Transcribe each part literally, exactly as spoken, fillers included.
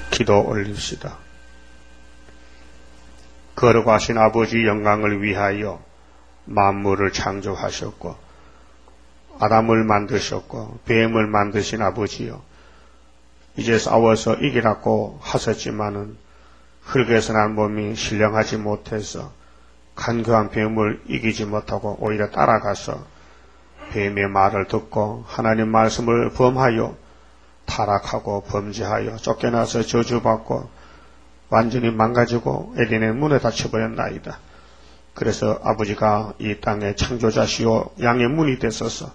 기도 올립시다. 거룩하신 아버지 영광을 위하여 만물을 창조하셨고 아담을 만드셨고 뱀을 만드신 아버지여, 이제 싸워서 이기라고 하셨지만은 흙에서 난 몸이 신령하지 못해서 간교한 뱀을 이기지 못하고 오히려 따라가서 뱀의 말을 듣고 하나님 말씀을 범하여 타락하고 범죄하여 쫓겨나서 저주받고 완전히 망가지고 에덴의 문에 닫혀버렸나이다. 그래서 아버지가 이 땅의 창조자시오 양의 문이 되소서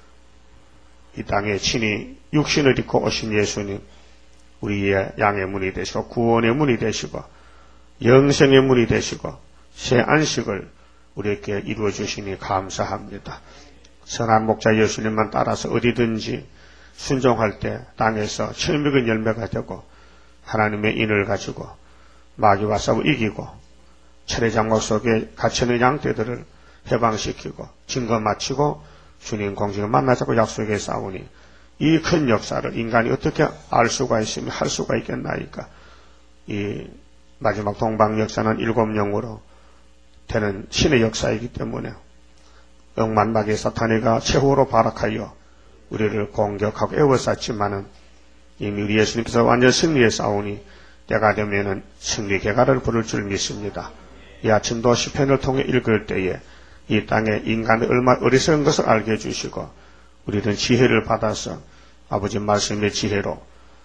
이 땅에 친히 육신을 입고 오신 예수님, 우리의 양의 문이 되시고 구원의 문이 되시고 영생의 문이 되시고 새 안식을 우리에게 이루어 주시니 감사합니다. 선한 목자 예수님만 따라서 어디든지 순종할 때 땅에서 철먹은 열매가 되고 하나님의 인을 가지고 마귀와 싸워 이기고 철의 장막 속에 갇혀있는 양떼들을 해방시키고 증거 마치고 주님 공중에 만나자고 약속에 싸우니 이 큰 역사를 인간이 어떻게 알 수가 있으며 할 수가 있겠나이까. 이 마지막 동방 역사는 일곱 영으로 되는 신의 역사이기 때문에 억만마귀 사탄이가 최후로 발악하여 우리를 공격하고 에워쌌지만은 이미 우리 예수님께서 완전 승리에 싸우니 때가 되면은 승리 개가를 부를 줄 믿습니다. 이 아침도 시편을 통해 읽을 때에 이 땅에 인간이 얼마나 어리석은 것을 알게 해주시고 우리는 지혜를 받아서 아버지 말씀의 지혜로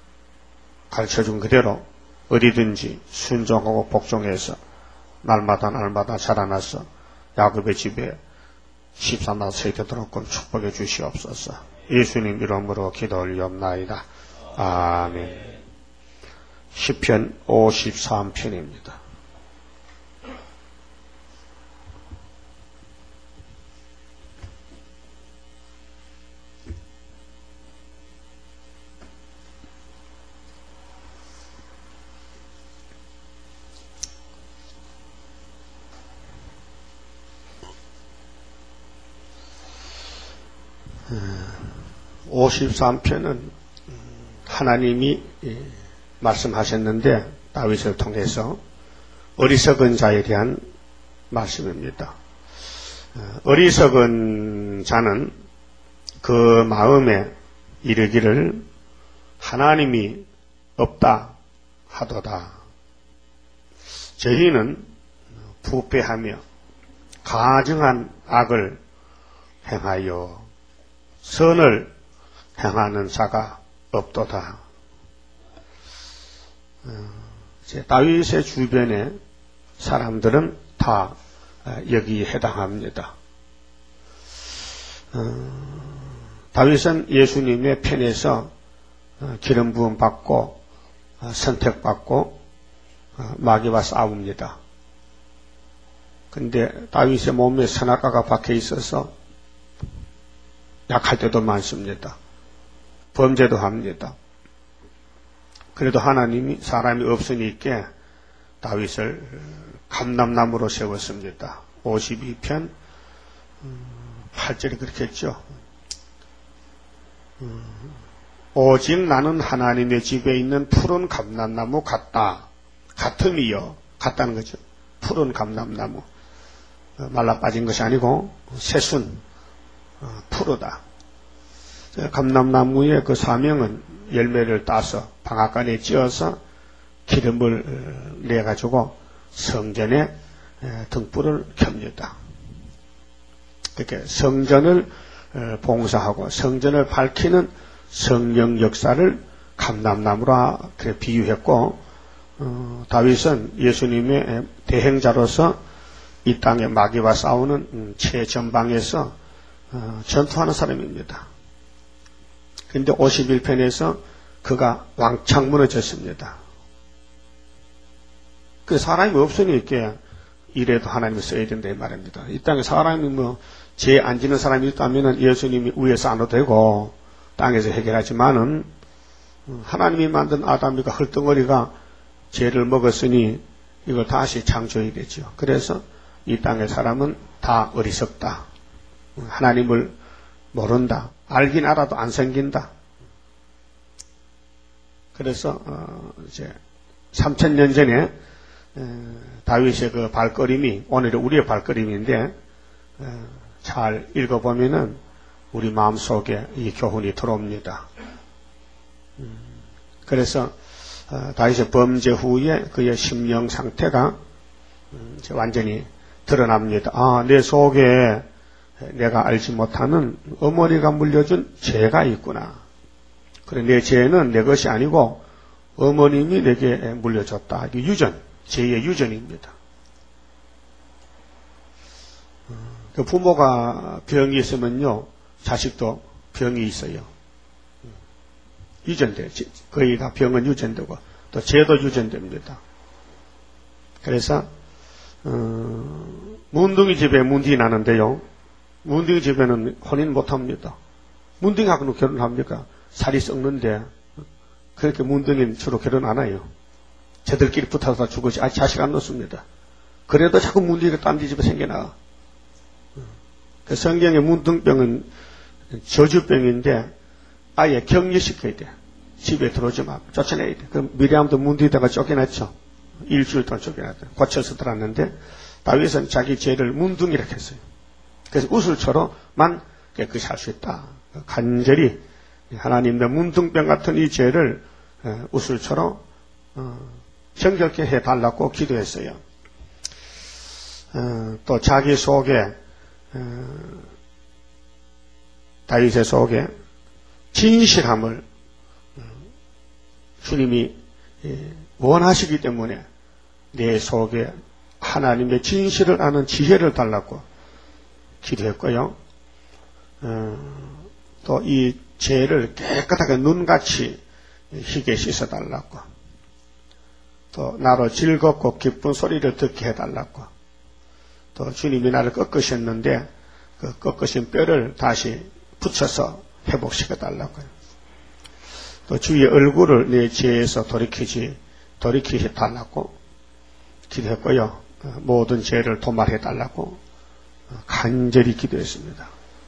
가르쳐준 그대로 어디든지 순종하고 복종해서 날마다 날마다 자라나서 야곱의 집에 십삼만 세대도록 축복해 주시옵소서. 예수님 이름으로 기도 올리옵나이다. 아멘. 시편 오십삼 편입니다. 오십삼 편은 하나님이 말씀하셨는데 다윗을 통해서 어리석은 자에 대한 말씀입니다. 어리석은 자는 그 마음에 이르기를 하나님이 없다 하도다. 저희는 부패하며 가증한 악을 행하여 선을 행하는 자가 없도다. 다윗의 주변의 사람들은 다 여기에 해당합니다. 다윗은 예수님의 편에서 기름 부음 받고 선택받고 마귀와 싸웁니다. 근데 다윗의 몸에 선악과가 박혀 있어서 약할 때도 많습니다. 범죄도 합니다. 그래도 하나님이 사람이 없으니까 다윗을 감람나무로 세웠습니다. 오십이 편 팔 절에 그렇게 했죠. 오직 나는 하나님의 집에 있는 푸른 감람나무 같다. 같음이요. 같다는 거죠. 푸른 감람나무. 말라 빠진 것이 아니고 새순 푸르다. 감람나무의 그 사명은 열매를 따서 방앗간에 찧어서 기름을 내가지고 성전에 등불을 켭니다. 이렇게 성전을 봉사하고 성전을 밝히는 성령 역사를 감람나무라 그렇게 비유했고, 어, 다윗은 예수님의 대행자로서 이 땅의 마귀와 싸우는 최전방에서 어, 전투하는 사람입니다. 그런데 오십일 편에서 그가 왕창 무너졌습니다. 그 사람이 없으니까 이래도 하나님이 써야 된다 이 말입니다. 이 땅에 사람이 뭐 죄 안 지는 사람이 있다면 예수님이 위에서 안 되고 땅에서 해결하지만은 하나님이 만든 아담이가 헐덩어리가 죄를 먹었으니 이걸 다시 창조해야겠죠. 그래서 이 땅의 사람은 다 어리석다. 하나님을 모른다. 알긴 알아도 안 생긴다. 그래서 어, 이제 삼천 년 전에 에, 다윗의 그 발걸음이 오늘의 우리의 발걸음인데 에, 잘 읽어보면은 우리 마음속에 이 교훈이 들어옵니다. 음, 그래서 어, 다윗의 범죄 후에 그의 심령 상태가 음, 이제 완전히 드러납니다. 아, 내 속에 내가 알지 못하는 어머니가 물려준 죄가 있구나. 그래, 내 죄는 내 것이 아니고 어머님이 내게 물려줬다. 이게 유전, 죄의 유전입니다. 그 부모가 병이 있으면요, 자식도 병이 있어요. 유전돼. 거의 다 병은 유전되고 또 죄도 유전됩니다. 그래서 어, 문둥이 집에 문둥이 나는데요. 문둥이 집에는 혼인 못합니다. 문둥이하고는 결혼합니까? 살이 썩는데 그렇게 문둥이는 주로 결혼 안 해요. 쟤들끼리 붙어서 죽으지. 아, 자식 안 놓습니다. 그래도 자꾸 문둥이가 딴 데 집에 생겨나. 그 성경의 문둥병은 저주병인데 아예 격리시켜야 돼. 집에 들어오지 마. 쫓아내야 돼. 그럼 미리암도 문둥이다가 쫓겨났죠. 일주일 동안 쫓겨났다. 고쳐서 들었는데 다윗은 자기 죄를 문둥이라고 했어요. 그래서 우슬초로만 깨끗이 할 수 있다. 간절히 하나님의 문둥병 같은 이 죄를 우슬초로 정결케 해달라고 기도했어요. 또 자기 속에 다윗의 속에 진실함을 주님이 원하시기 때문에 내 속에 하나님의 진실을 아는 지혜를 달라고 기도했고요. 어, 또 이 죄를 깨끗하게 눈같이 희게 씻어달라고, 또 나로 즐겁고 기쁜 소리를 듣게 해달라고, 또 주님이 나를 꺾으셨는데 그 꺾으신 뼈를 다시 붙여서 회복시켜달라고요. 또 주의 얼굴을 내 죄에서 돌이키지 돌이키게 해달라고 기도했고요. 모든 죄를 도말해달라고 간절히 기도했습니다.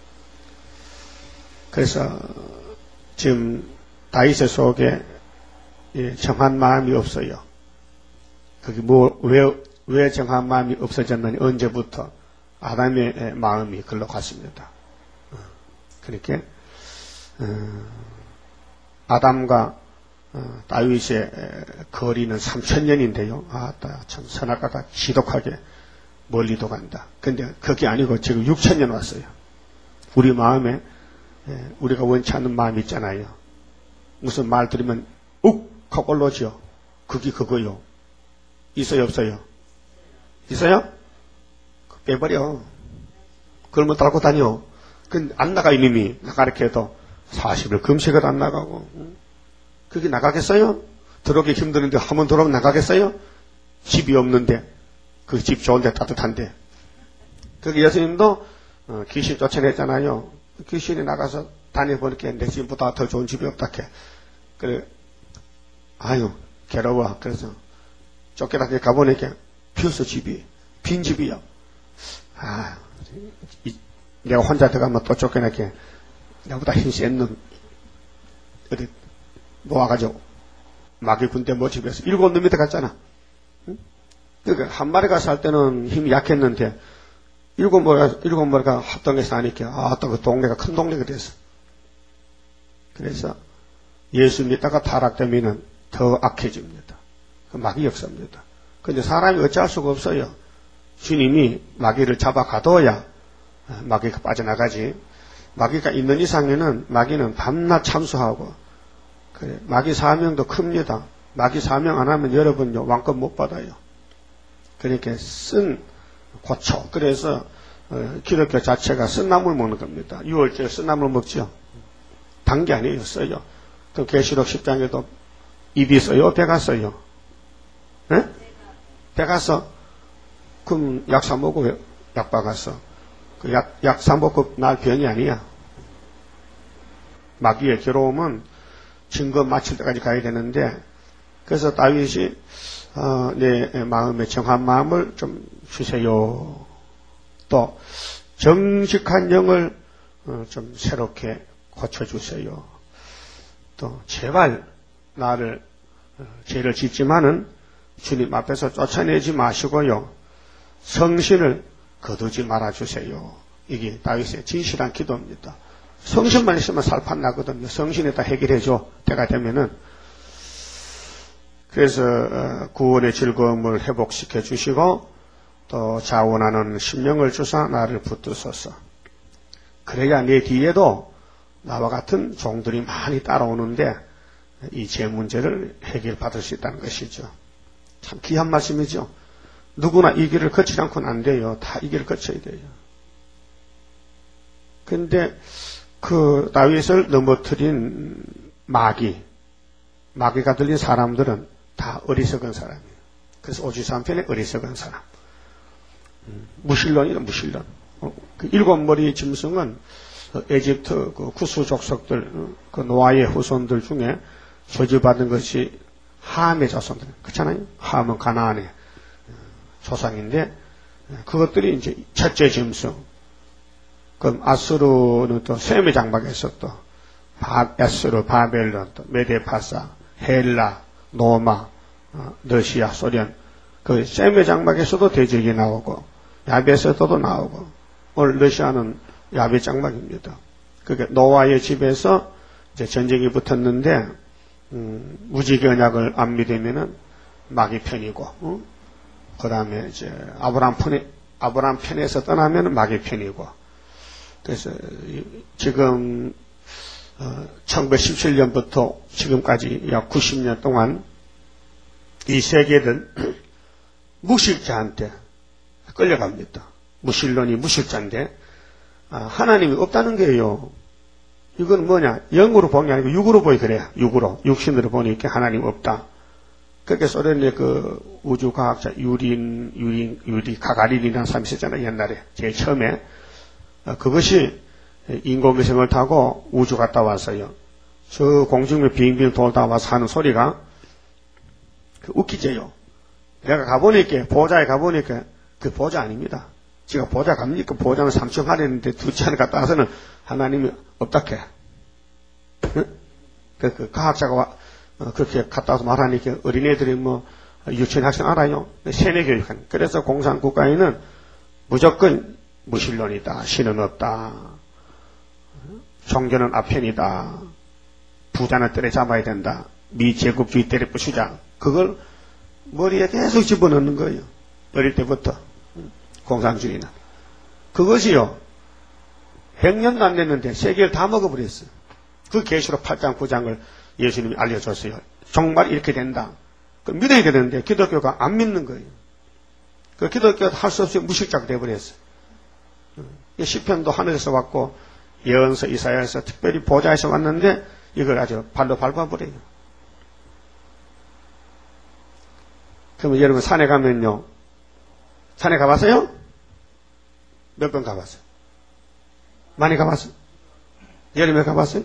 그래서 지금 다윗의 속에 정한 마음이 없어요. 그게 뭐, 왜, 왜 정한 마음이 없어졌느냐, 언제부터? 아담의 마음이 글로 갔습니다. 그렇게, 아담과 다윗의 거리는 삼천 년인데요. 아, 참, 선악과가 지독하게 멀리도 간다. 근데 그게 아니고 지금 육천 년 왔어요. 우리 마음에 우리가 원치 않는 마음이 있잖아요. 무슨 말 들으면 욱 하고 올라오죠. 그게 그거요. 있어요, 없어요? 있어요? 빼버려. 그러면 달고 다녀. 그 안 나가 이놈이. 나가렇게 해도 사십 일 금식을 안 나가고. 그게 나가겠어요? 들어오기 힘드는데 한번 들어오면 나가겠어요? 집이 없는데, 그 집 좋은데 따뜻한데. 그게 예수님도 어, 귀신 쫓아냈잖아요. 귀신이 나가서 다녀보니까 내 집보다 더 좋은 집이 없다 해. 그래, 아유 괴로워. 그래서 쫓겨나게 가보니까 비었어. 집이 빈 집이요. 아, 이, 내가 혼자 들어가면 또 쫓겨나게 나보다 힘 센 놈 어디 모아가지고 마귀 군대 모집해서 일곱 놈이 들어갔잖아. 응? 그러니까 한 마리가 살 때는 힘이 약했는데 일곱 마리가 일곱 마리가 합동해서 하니까 아, 또 그 동네가 큰 동네가 됐어. 그래서 예수 믿다가 타락되면은 더 악해집니다. 그 마귀 역사입니다. 근데 사람이 어찌할 수가 없어요. 주님이 마귀를 잡아 가둬야 마귀가 빠져나가지. 마귀가 있는 이상에는 마귀는 밤낮 참수하고, 그래, 마귀 사명도 큽니다. 마귀 사명 안 하면 여러분요, 왕권 못 받아요. 그러니까 쓴 고초. 그래서 어, 기독교 자체가 쓴나물 먹는 겁니다. 유월절 쓴나물 먹죠. 단 게 아니에요. 써요. 또 계시록 십 장에도 입이 써요? 배가 써요? 네? 배가 써. 그럼 약 사 먹고 약 박았어. 그 약, 약 사 먹고 날 병이 아니야. 마귀의 괴로움은 증거 마칠 때까지 가야 되는데, 그래서 다윗이 어, 내 마음에 정한 마음을 좀 주세요. 또 정직한 영을 어, 좀 새롭게 고쳐주세요. 또 제발 나를 죄를 짓지만은 주님 앞에서 쫓아내지 마시고요. 성신을 거두지 말아주세요. 이게 다윗의 진실한 기도입니다. 성신만 있으면 살판 나거든요. 성신에다 해결해줘. 때가 되면은. 그래서 구원의 즐거움을 회복시켜 주시고 또 자원하는 심령을 주사 나를 붙드소서. 그래야 내 뒤에도 나와 같은 종들이 많이 따라오는데 이 죄 문제를 해결받을 수 있다는 것이죠. 참 귀한 말씀이죠. 누구나 이 길을 거치지 않고는 안 돼요. 다 이 길을 거쳐야 돼요. 근데 그 다윗을 넘어뜨린 마귀, 마귀가 들린 사람들은 다 어리석은 사람이에요. 그래서 오십삼 편에 어리석은 사람. 무신론이다, 무신론. 그 일곱 머리 짐승은 에집트 그 구스 족속들, 그 노아의 후손들 중에 저주받은 것이 함의 자손들. 그렇잖아요? 함은 가나안의 조상인데, 그것들이 이제 첫째 짐승. 그럼 아수르는 또 셈의 장막에서 또, 바, 에스르, 바벨론, 또 메데파사, 헬라, 노마, 어, 러시아, 소련. 그 셈의 장막에서도 대적이 나오고, 야베에서도 나오고, 오늘 러시아는 야베 장막입니다. 그게 노아의 집에서 이제 전쟁이 붙었는데, 음, 무지개 언약을 안 믿으면은 마귀 편이고, 어? 그 다음에 이제 아브라함 편에, 아브라함 편에서 떠나면 마귀 편이고, 그래서 지금 어, 천구백십칠 년부터 지금까지 약 구십 년 동안 이 세계는 무실자한테 끌려갑니다. 무신론이 무실자인데 아, 하나님이 없다는 거예요. 이건 뭐냐? 영으로 보는 게 아니고 육으로 보이 그래요. 육으로. 육신으로 보니까 하나님 없다. 그렇게 소련의 그 우주과학자 유린, 유린, 유리 가가린이라는 사람이 있었잖아요. 옛날에. 제일 처음에. 그것이 인공위성을 타고 우주 갔다 왔어요. 저 공중을 빙빙 돌다 와서 하는 소리가 그 웃기죠요. 내가 가보니까, 보좌에 가보니까 그 보좌 아닙니다. 제가 보좌 갑니까? 보좌는 삼층하려는데 두치 하나 갔다 와서는 하나님이 없다케. 응? 그, 그 과학자가 와, 어, 그렇게 갔다 와서 말하니까 어린애들이 뭐 유치원 학생 알아요? 세뇌교육하는. 그래서 공산국가에는 무조건 무신론이다. 신은 없다. 종교는 아편이다. 부자는 때려잡아야 된다. 미제국주의 때려 부수자. 그걸 머리에 계속 집어넣는 거예요. 어릴 때부터. 공산주의는. 그것이요. 백 년도 안 됐는데 세계를 다 먹어버렸어요. 그 계시록 팔 장, 구 장을 예수님이 알려줬어요. 정말 이렇게 된다. 그 믿어야 되는데 기독교가 안 믿는 거예요. 그 기독교가 할 수 없이 무식자가 돼버렸어요. 시편도 하늘에서 왔고 예언서 이사야에서 특별히 보좌에서 왔는데 이걸 아주 발로 밟아버려요. 그러면 여러분 산에 가면요. 산에 가봤어요? 몇 번 가봤어요? 많이 가봤어요? 여름에 가봤어요?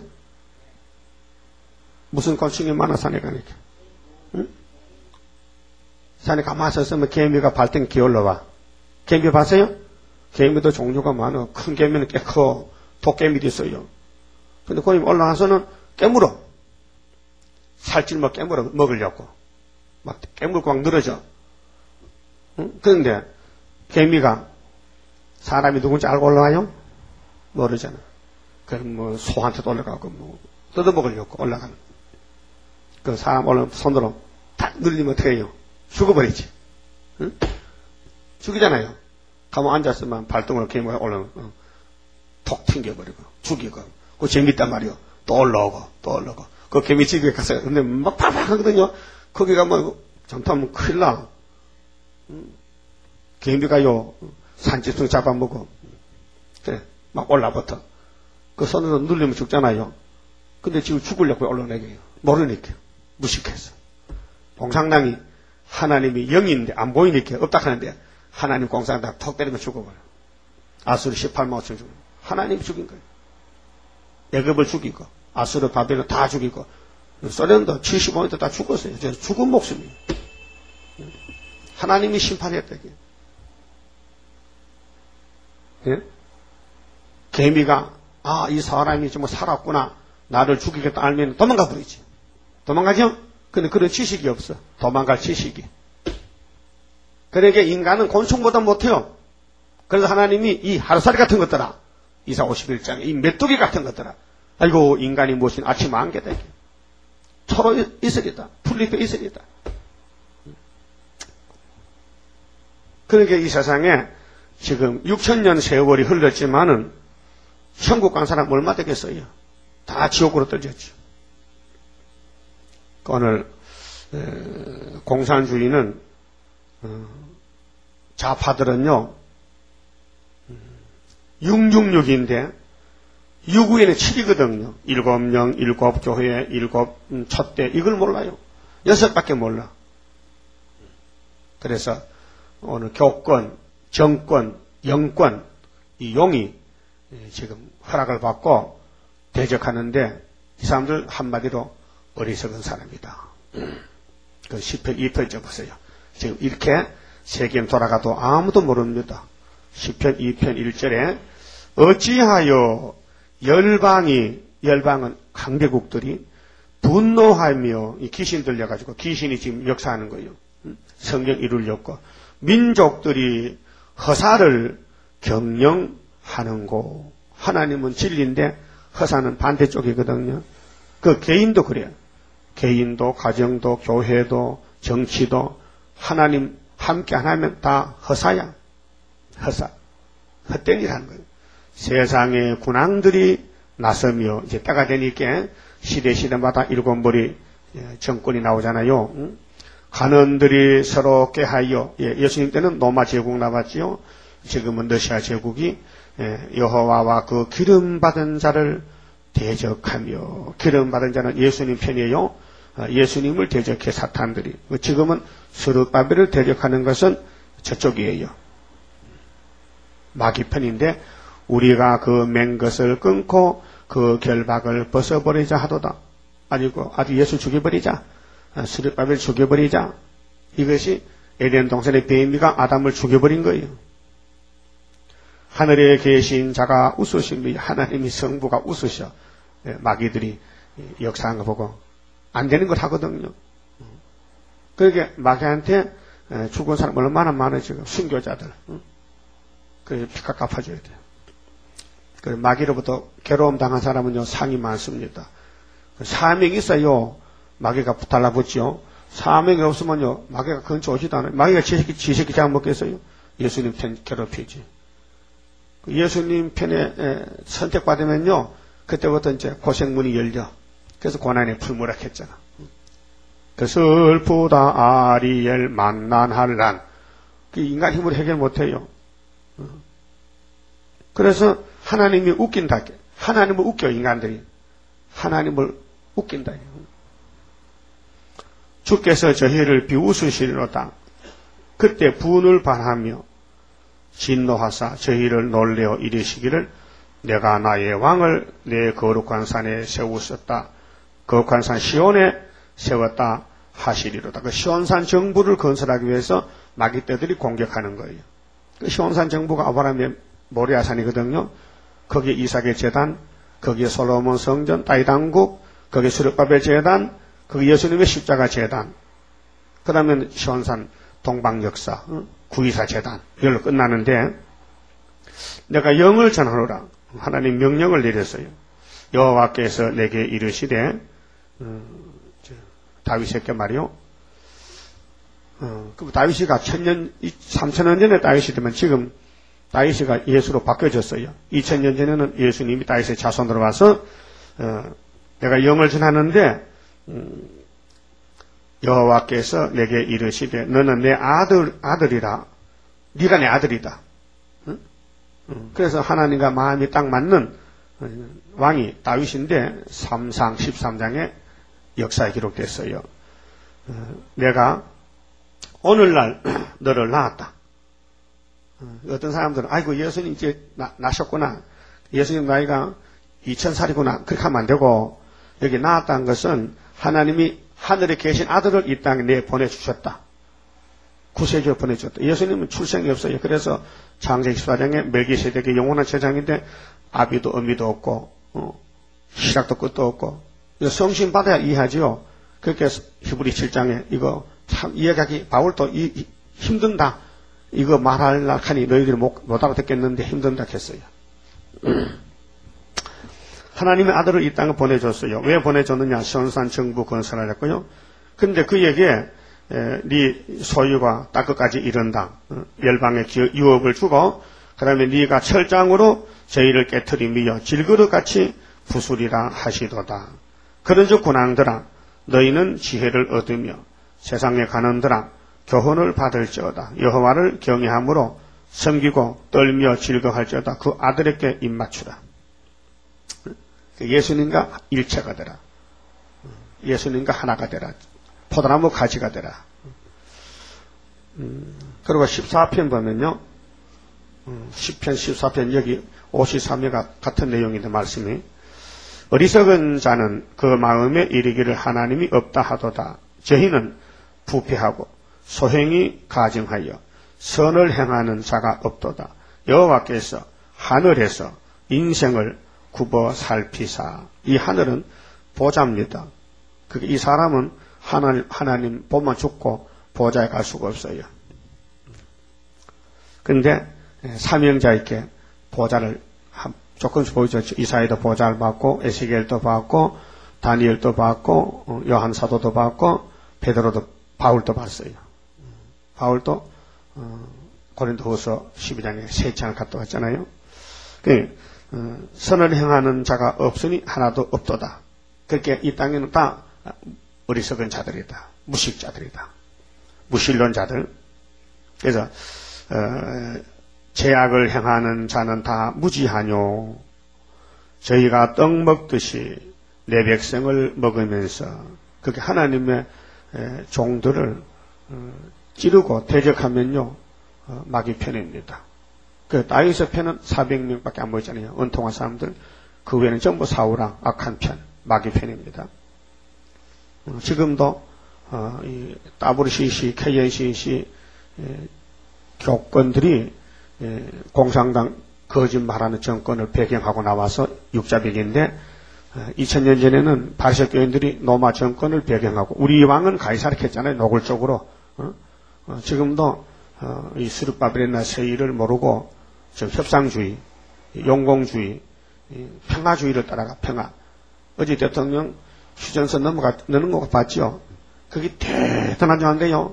무슨 곤충이 많아 산에 가니까. 응? 산에 가만히 있으면 개미가 발등 기어올라와. 개미 봤어요? 개미도 종류가 많아. 큰 개미는 꽤 커. 도개미도 있어요. 근데 거기 올라가서는 깨물어. 살찔 막 깨물어 먹으려고. 막 깨물고 막 늘어져. 응? 그런데 개미가 사람이 누군지 알고 올라가요? 모르잖아. 그럼 뭐 소한테도 올라가고 뭐 뜯어먹으려고 올라가는. 그 사람 올라 손으로 탁 늘리면 어떻게 해요? 죽어버리지. 응? 죽이잖아요. 가만 앉았으면 발등으로 개미가 올라오면 어, 톡 튕겨버리고 죽이고. 그거 재밌단 말이요. 또 올라오고 또 올라오고. 그 개미 집에 가서 근데 막 팍팍 하거든요. 거기 가면 잘못하면 큰일 나. 응? 개미가요 산지풍 잡아먹어. 그래 막 올라붙어. 그 손으로 눌리면 죽잖아요. 근데 지금 죽으려고 올라내게요. 모르니까 무식해서. 공산당이 하나님이 영인데 안 보이니까 없다 하는데 하나님 공산당 톡 때리면 죽어버려. 아수르 십팔만 오천 죽어. 하나님이 죽인 거예요. 애굽을 죽이고 아수르 바벨론 다 죽이고 소련도 칠십오 년도 다 죽었어요. 저 죽은 목숨이에요. 하나님이 심판했다 이게. 예? 개미가 아 이 사람이 좀 살았구나 나를 죽이겠다 알면 도망가 버리지. 도망가죠? 근데 그런 지식이 없어. 도망갈 지식이. 그러니까 인간은 곤충보다 못해요. 그래서 하나님이 이 하루살이 같은 것들아, 이사 오십일 장에 이 메뚜기 같은 것들아, 아이고 인간이 무엇인 아침 안개다. 초로 있으리다. 풀잎에 있으리다. 그러니까 이 세상에 지금 육천 년 세월이 흘렀지만은 천국 간 사람 얼마 되겠어요? 다 지옥으로 떨어졌죠. 오늘 공산주의는 좌파들은요 육육육인데 육구에는 칠이거든요. 일곱 영, 일곱 교회, 일곱 촛대 이걸 몰라요. 여섯밖에 몰라. 그래서 오늘 교권, 정권, 영권 이 용이 지금 허락을 받고 대적하는데 이 사람들 한마디로 어리석은 사람이다. 그 십 편, 이 편 적으세요. 지금 이렇게 세계는 돌아가도 아무도 모릅니다. 십 편, 이 편 일 절에 어찌하여 열방이, 열방은 강대국들이 분노하며 이 귀신 들려가지고 귀신이 지금 역사하는 거예요. 성경 이루려고 민족들이 허사를 경영하는고. 하나님은 진리인데 허사는 반대쪽이거든요. 그 개인도 그래요. 개인도, 가정도, 교회도, 정치도 하나님 함께 안 하면 다 허사야. 허사. 헛된 일 하는 거예요. 세상의 군왕들이 나서며 이제 때가 되니까 시대 시대마다 일곱 머리 정권이 나오잖아요. 응? 간원들이 서로 꾀하여, 예, 예수님 때는 로마 제국 나왔지요. 지금은 러시아 제국이 예, 여호와와 그 기름 받은 자를 대적하며, 기름 받은 자는 예수님 편이에요. 예수님을 대적해 사탄들이. 지금은 스룹바벨을 대적하는 것은 저쪽이에요. 마귀 편인데 우리가 그 맨 것을 끊고 그 결박을 벗어버리자 하도다. 아니고 아주 예수 죽여버리자. 스룹바벨 죽여버리자. 이것이 에덴 동산의 뱀이가 아담을 죽여버린 거예요. 하늘에 계신 자가 웃으십니다. 하나님이 성부가 웃으셔. 마귀들이 역사한 거 보고 안 되는 걸 하거든요. 그러니까 마귀한테 죽은 사람 얼마나 많아 지금 순교자들. 그래서 피가 갚아줘야 돼요. 그 마귀로부터 괴로움 당한 사람은요 상이 많습니다. 사명이 있어요. 마귀가 달라붙죠. 사명이 없으면요 마귀가 근처 오지도 않아요. 마귀가 지새끼 지새끼 잡아먹겠어요. 예수님 편 괴롭히지. 예수님 편에 선택받으면요 그때부터 이제 고생문이 열려. 그래서 고난의 풀무락했잖아. 그 슬프다 아리엘 만난할란. 그 인간 힘으로 해결 못해요. 그래서 하나님이 웃긴다. 하나님을 웃겨 인간들이. 하나님을 웃긴다. 주께서 저희를 비웃으시리로다. 그때 분을 발하며 진노하사 저희를 놀래어 이르시기를 내가 나의 왕을 내 거룩한 산에 세우셨다. 거룩한 산 시온에 세웠다 하시리로다. 그 시온산 정부를 건설하기 위해서 마귀떼들이 공격하는 거예요. 그 시온산 정부가 아브라함의 모리아산이거든요. 거기에 이삭의 제단, 거기에 솔로몬 성전, 다윗왕국, 거기에 스룹바벨 제단, 거기 예수님의 십자가 제단, 그 다음에 시온산 동방역사, 구이사 제단 이걸로 끝나는데 내가 영을 전하노라. 하나님 명령을 내렸어요. 여호와께서 내게 이르시되 어, 다윗에게 말이요. 어, 그 다윗이가 천년, 삼천 년 전에 다윗이 되면 지금 다윗이가 예수로 바뀌어졌어요. 이천 년 전에는 예수님이 다윗의 자손으로 와서 어, 내가 영을 전하는데 음, 여호와께서 내게 이르시되 너는 내 아들 아들이라. 네가 내 아들이다. 응? 응. 그래서 하나님과 마음이 딱 맞는 왕이 다윗인데 삼상 십삼 장에 역사에 기록됐어요. 어, 내가 오늘날 너를 낳았다. 어, 어떤 사람들은 아이고 예수님 이제 나, 나셨구나. 예수님 나이가 이천 살이구나. 그렇게 하면 안 되고 여기 낳았다는 것은 하나님이 하늘에 계신 아들을 이 땅에 내 보내주셨다. 구세주에 보내주셨다. 예수님은 출생이 없어요. 그래서 창세기 십사 장에 멜기세덱의 영원한 제장인데 아비도 어미도 없고 어, 시작도 끝도 없고 성신 받아야 이해하지요. 그렇게 해서 히브리 칠 장에 이거 참 이해하기 바울도 이, 이, 힘든다. 이거 말하려 하니 너희들이 못, 못 알아듣겠는데 힘든다 했어요. 하나님의 아들을 이 땅에 보내줬어요. 왜 보내줬느냐? 선산 정부 건설을 했고요. 근데 그에게 에, 네 소유가 땅끝까지 이른다. 어, 열방의 기업, 유업을 주고 그 다음에 네가 철장으로 저희를 깨트리며 질그릇같이 부수리라 하시도다. 그런즉 군왕들아 너희는 지혜를 얻으며 세상에 가는들아 교훈을 받을지어다. 여호와를 경외함으로 섬기고 떨며 즐거할지어다. 그 아들에게 입맞추라. 예수님과 일체가 되라. 예수님과 하나가 되라. 포도나무 가지가 되라. 음, 그리고 십사 편 보면요. 음, 십 편, 십사 편 여기 오십삼 회가 같은 내용인데 말씀이 어리석은 자는 그 마음에 이르기를 하나님이 없다 하도다. 저희는 부패하고 소행이 가증하여 선을 행하는 자가 없도다. 여호와께서 하늘에서 인생을 굽어 살피사. 이 하늘은 보좌입니다. 이 사람은 하나님, 하나님 보면 죽고 보좌에 갈 수가 없어요. 그런데 사명자에게 보좌를 조금씩 보여줬죠. 이사야도 보좌를 받고 에스겔도 받고 다니엘도 받고 요한 사도도 받고 베드로도 바울도 받았어요. 바울도 고린도후서 십이 장에 세 장을 갔다 왔잖아요. 그 선을 행하는 자가 없으니 하나도 없도다. 그렇게 이 땅에는 다 어리석은 자들이다. 무식자들이다. 무신론자들. 그래서 어, 제약을 행하는 자는 다 무지하뇨. 저희가 떡 먹듯이 내 백성을 먹으면서 그렇게 하나님의 에, 종들을 어, 찌르고 대적하면요 어, 마귀 편입니다. 그 다윗의 편은 사백 명밖에 안 보이잖아요. 은통한 사람들. 그 외에는 전부 사울왕 악한 편, 마귀 편입니다. 어, 지금도 어, 이 더블유씨씨, 케이엔씨씨 에, 교권들이 에, 공산당 거짓말하는 정권을 배경하고 나와서 육자백인데 이천 년 전에는 바리새 교인들이 로마 정권을 배경하고 우리 왕은 가이사르 했잖아요. 노골적으로. 어? 어, 지금도 어, 이 스룹바벨이나 세일을 모르고 좀 협상주의, 용공주의, 평화주의를 따라가 평화. 어제 대통령 휴전선 넘어가 넣는 거 봤죠. 그게 대단한 조한데요.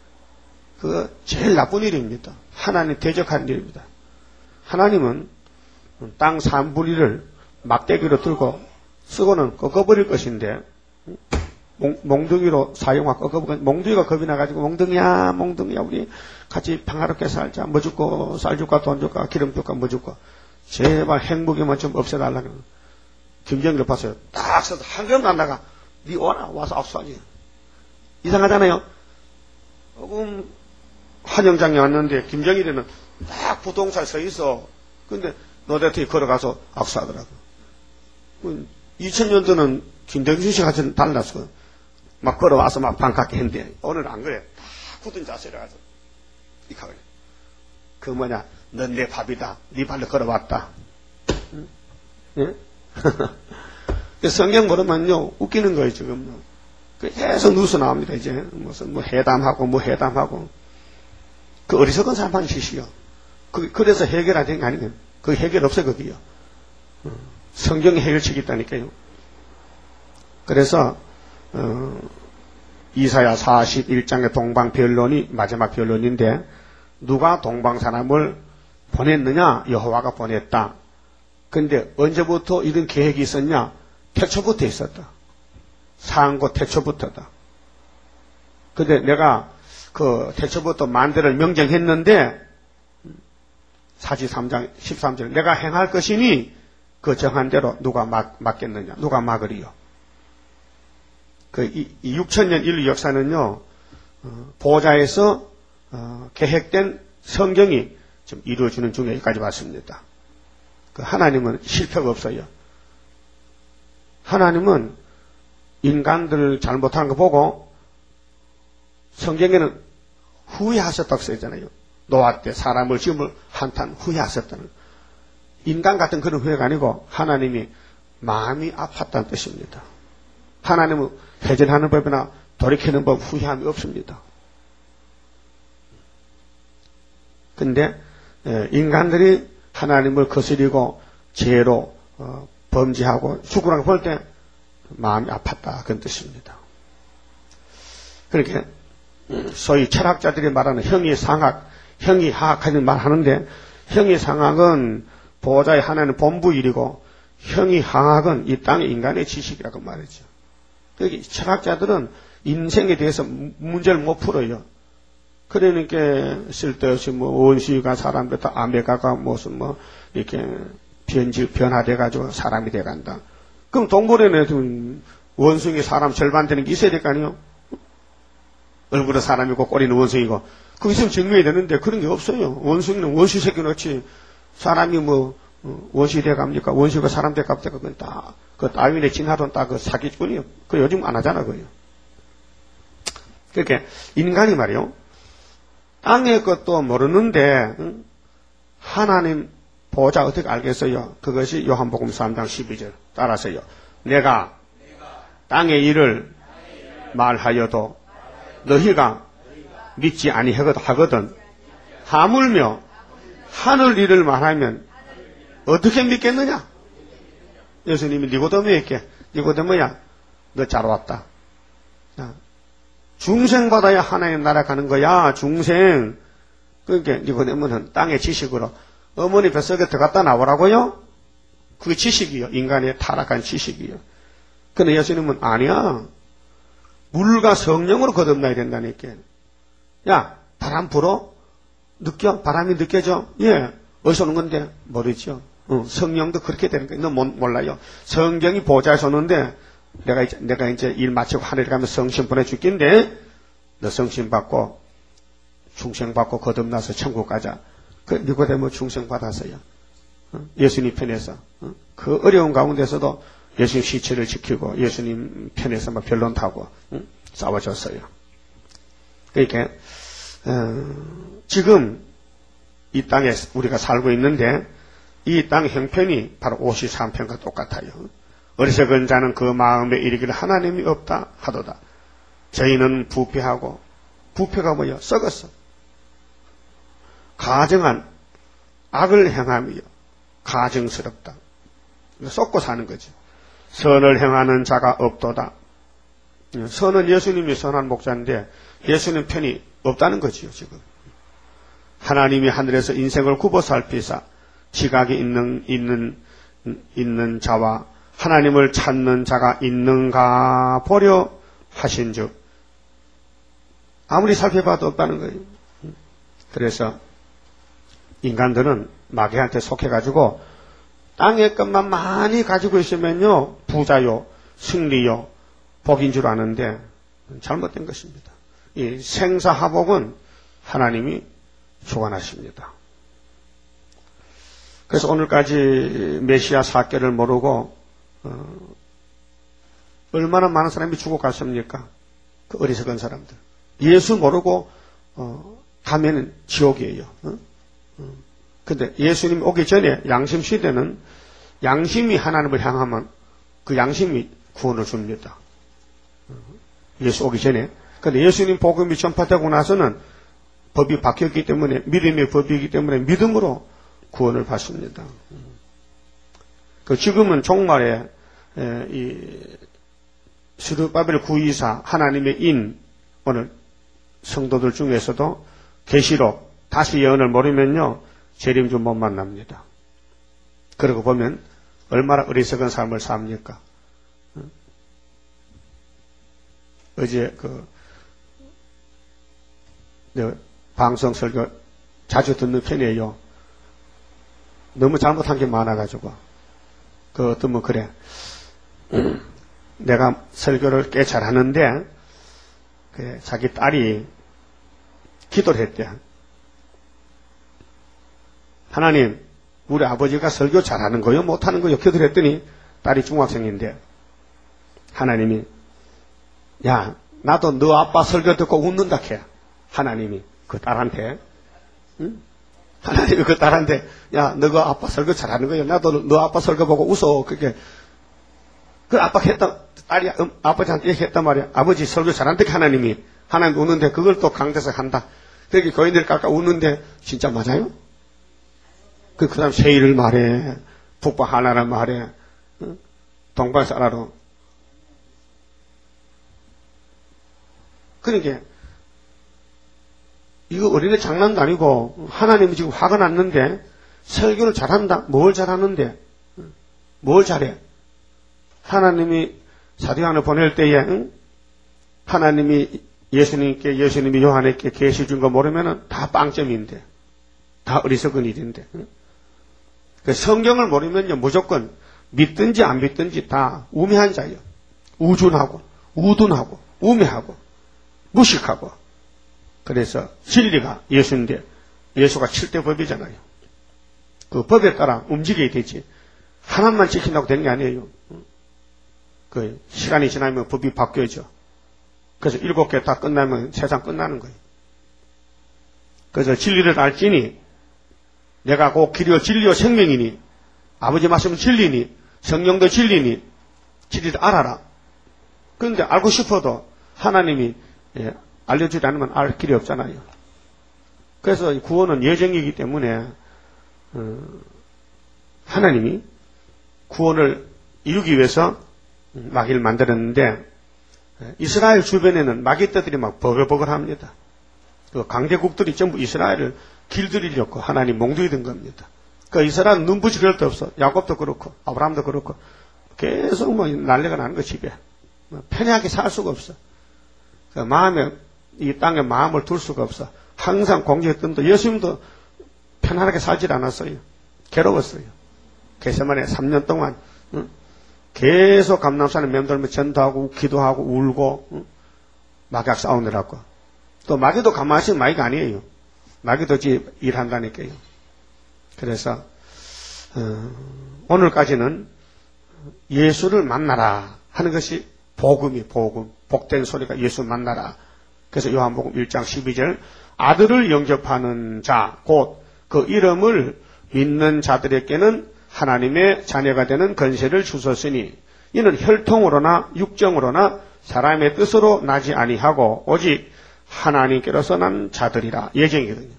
그거 제일 나쁜 일입니다. 하나님 대적하는 일입니다. 하나님은 땅 삼분의 일을 막대기로 들고 쓰고는 꺾어버릴 것인데 몽, 몽둥이로 사용하고 꺾어버리고 몽둥이가 겁이 나가지고 몽둥이야 몽둥이야 우리 같이 평화롭게 살자. 뭐 줄까 쌀 줄까 돈 줄까 기름 줄까 뭐 줄까 제발 핵무기만 좀 없애달라는 김정일 봤어요. 딱 써서 한겹 난다가 니 오라 와서 악수하지. 이상하잖아요. 조금 한영장에 왔는데 김정일이는 딱 부동산에 서 있어. 근데 노대통령이 걸어가서 악수하더라고. 이천 년도는 김대중 씨 같이 달랐어. 막 걸어와서 막 반갑게 했는데 오늘은 안 그래. 다 굳은 자세로 가서 이렇게 그래. 그 뭐냐 넌 내 밥이다. 네 발로 걸어왔다. 응? 예? 성경 보면요 웃기는 거예요 지금. 계속 뉴스 나옵니다 이제 무슨 뭐 회담하고 뭐 회담하고 그 어리석은 사람 하는 짓이요. 그 그래서 해결하는 게 아니에요. 그 해결 없어요 거기요. 성경에 해결책이 있다니까요. 그래서 어, 이사야 사십일 장의 동방변론이 마지막 변론인데 누가 동방사람을 보냈느냐? 여호와가 보냈다. 근데 언제부터 이런 계획이 있었냐? 태초부터 있었다. 상고 태초부터다. 근데 내가 그 태초부터 만대를 명정했는데 사십삼 장 십삼 절 내가 행할 것이니 그 정한 대로 누가 막, 막겠느냐? 누가 막으리요? 그, 이, 이 육천 년 인류 역사는요, 어, 보좌에서, 어, 계획된 성경이 좀 이루어지는 중에 여기까지 왔습니다. 그 하나님은 실패가 없어요. 하나님은 인간들을 잘못한 거 보고 성경에는 후회하셨다고 써있잖아요. 노아 때 사람을 지음을 한탄 후회하셨다는. 인간 같은 그런 후회가 아니고 하나님이 마음이 아팠다는 뜻입니다. 하나님은 회전하는 법이나 돌이키는 법 후회함이 없습니다. 근데 인간들이 하나님을 거스리고 죄로 어, 범죄하고 죽으라고 볼 때 마음이 아팠다 그런 뜻입니다. 그렇게 소위 철학자들이 말하는 형이상학, 형이하학하는 말 하는데 형이상학은 보호자의 하나님 본부 일이고 형이항학은 이 땅의 인간의 지식이라고 말이죠. 여기 철학자들은 인생에 대해서 문제를 못 풀어요. 그러니까 쓸데없이 뭐 원수가 사람부터 아메가가 무슨 뭐 이렇게 변질 변화돼 가지고 사람이 돼 간다. 그럼 동물에는 원숭이 사람 절반 되는 게 있어야 될 거 아니에요? 얼굴은 사람이고 꼬리는 원숭이고 그거 있으면 증명이 되는데 그런 게 없어요. 원숭이는 원수 새끼 넣지 사람이 뭐 원수 돼 갑니까? 원수가 사람 돼 갑니까? 그건 다 그 다윈의 진화론 다 그 사기꾼이요. 그 요즘 안 하잖아 그요. 그렇게 인간이 말이요. 땅의 것도 모르는데 응? 하나님 보호자 어떻게 알겠어요? 그것이 요한복음 삼 장 십이 절 따라서요. 내가 땅의 일을 말하여도 너희가 믿지 아니하거든. 하물며 하늘 일을 말하면 어떻게 믿겠느냐? 예수님이 니고데모에게 니고데모야 너 잘 왔다. 중생 받아야 하나님 나라 가는 거야. 중생. 그러니까 니고데모는 땅의 지식으로 어머니 뱃속에 들어갔다 나오라고요? 그게 지식이요. 인간의 타락한 지식이요. 근데 예수님은 아니야. 물과 성령으로 거듭나야 된다니까. 야, 바람 불어? 느껴? 바람이 느껴져? 예. 어디서 오는 건데? 모르죠. 어, 성령도 그렇게 되는 거야. 너 몰라요. 성경이 보좌에서 오는데 내가 이제, 내가 이제 일 마치고 하늘에 가면 성신 보내줄긴데 너 성신 받고 중생 받고 거듭나서 천국 가자. 그 니고데모 중생 받았어요. 어? 예수님 편에서 어? 그 어려운 가운데서도 예수님 시체를 지키고 예수님 편에서 막 변론 타고 응? 싸워줬어요. 그러니까 어, 지금 이 땅에 우리가 살고 있는데 이 땅 형편이 바로 오십삼 편과 똑같아요. 어리석은 자는 그 마음에 이르기를 하나님이 없다 하도다. 저희는 부패하고 부패가 뭐야? 썩었어. 가증한 악을 행함이요. 가증스럽다. 썩고 사는 거지. 선을 행하는 자가 없도다. 선은 예수님이 선한 목자인데 예수님 편이 없다는 거지요, 지금. 하나님이 하늘에서 인생을 굽어 살피사 지각이 있는, 있는, 있는 자와 하나님을 찾는 자가 있는가 보려 하신 즉, 아무리 살펴봐도 없다는 거예요. 그래서 인간들은 마귀한테 속해가지고 땅의 것만 많이 가지고 있으면요, 부자요, 승리요, 복인 줄 아는데 잘못된 것입니다. 이 생사하복은 하나님이 주관하십니다. 그래서 오늘까지 메시아 사께를 모르고 어, 얼마나 많은 사람이 죽어갔습니까? 그 어리석은 사람들. 예수 모르고 어, 가면은 지옥이에요. 어? 어. 근데 예수님 오기 전에 양심 시대는 양심이 하나님을 향하면 그 양심이 구원을 줍니다. 어. 예수 오기 전에. 근데 예수님 복음이 전파되고 나서는 법이 바뀌었기 때문에 믿음의 법이기 때문에 믿음으로 구원을 받습니다. 그 지금은 종말에 에, 이 스룹바벨 구이사 하나님의 인 오늘 성도들 중에서도 계시록 다시 예언을 모르면요 재림 좀 못 만납니다. 그러고 보면 얼마나 어리석은 삶을 삽니까? 어제 그 네, 방송 설교 자주 듣는 편이에요. 너무 잘못한 게 많아가지고 그 어떤 뭐 그래 내가 설교를 꽤 잘하는데 그 자기 딸이 기도를 했대. 하나님, 우리 아버지가 설교 잘하는 거요 못하는 거요? 기도를 했더니 딸이 중학생인데 하나님이 야 나도 너 아빠 설교 듣고 웃는다 캐. 하나님이 그 딸한테 응? 하나님이 그 딸한테 야 너가 아빠 설교 잘하는 거야. 나도 너 아빠 설교 보고 웃어. 그게 그 압박했다, 딸이 음, 아버지한테 얘기했단 말이야. 아버지 설교 잘한다 하나님이. 하나님 우는데 그걸 또 강대서 한다. 그렇게 교인들이 깎아 우는데 진짜 맞아요? 그, 그 다음 세일을 말해. 북방 하나를 말해. 동방에서 하나로. 그러니까 이거 어린애 장난도 아니고 하나님이 지금 화가 났는데 설교를 잘한다. 뭘 잘하는데? 뭘 잘해? 하나님이 사도 요한을 보낼 때에 응? 하나님이 예수님께 예수님이 요한에게 계시 준 거 모르면은 다 빵점인데 다 어리석은 일인데 응? 그 성경을 모르면요 무조건 믿든지 안 믿든지 다 우매한 자예요. 우준하고 우둔하고 우매하고 무식하고. 그래서 진리가 예수인데 예수가 칠대 법이잖아요. 그 법에 따라 움직여야 되지. 하나만 지킨다고 되는 게 아니에요. 그 시간이 지나면 법이 바뀌어져. 그래서 일곱 개 다 끝나면 세상 끝나는 거예요. 그래서 진리를 알지니 내가 곧 길이요 진리요 생명이니 아버지 말씀은 진리니 성령도 진리니 진리를 알아라. 그런데 알고 싶어도 하나님이 예, 알려주지 않으면 알 길이 없잖아요. 그래서 구원은 예정이기 때문에 어, 하나님이 구원을 이루기 위해서 마귀를 만들었는데 이스라엘 주변에는 마귀떼들이 막 버글버글합니다. 그 강대국들이 전부 이스라엘을 길들이려고 하나님 몽둥이 든 겁니다. 그 이스라엘은 눈부시 그럴 데 없어. 야곱도 그렇고 아브라함도 그렇고 계속 뭐 난리가 나는 거 집에. 편하게 살 수가 없어. 그 마음에 이 땅에 마음을 둘 수가 없어. 항상 공격했던 도 예수님도 편안하게 살질 않았어요. 괴로웠어요. 게세마네 삼 년 동안 응? 계속 감람산에 맴돌며 전도하고 기도하고 울고 응? 마귀하고 싸우느라고. 또 마귀도 가만히 있으면 마귀가 아니에요. 마귀도 집 일한다니까요. 그래서 어, 오늘까지는 예수를 만나라 하는 것이 복음이 복음. 복된 소리가 예수 만나라. 그래서 요한복음 일 장 십이 절 아들을 영접하는 자 곧 그 이름을 믿는 자들에게는 하나님의 자녀가 되는 권세를 주셨으니 이는 혈통으로나 육정으로나 사람의 뜻으로 나지 아니하고 오직 하나님께로서 난 자들이라. 예정이거든요.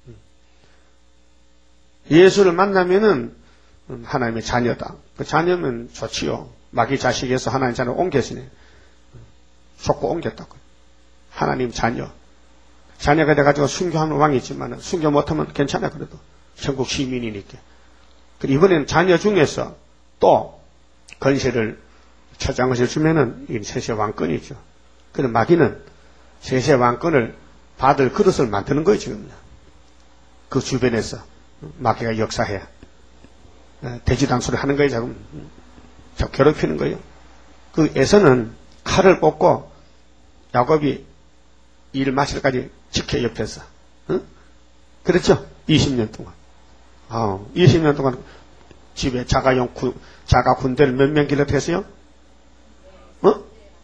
예수를 만나면은 하나님의 자녀다. 그 자녀면 좋지요. 마귀 자식에서 하나님 자녀를 옮겼으니 속고 옮겼다고. 하나님 자녀. 자녀가 돼가지고 순교하는 왕이 있지만 순교 못하면 괜찮아. 그래도 천국 시민이니까. 이번에는 자녀 중에서 또 권세를 처장을 주면은 이게 세세 왕권이죠. 그럼 마귀는 세세 왕권을 받을 그릇을 만드는 거예요. 지금 그 주변에서 마귀가 역사해 돼지당소를 하는 거예요. 자꾸 자꾸 괴롭히는 거예요. 그 에서는 칼을 뽑고 야곱이 일 마실 때까지 지켜 옆에서. 응? 그렇죠? 이십 년 동안. 아, 이십 년 동안 집에 자가용 구, 자가 군대를 몇 명 기록했어요? 어?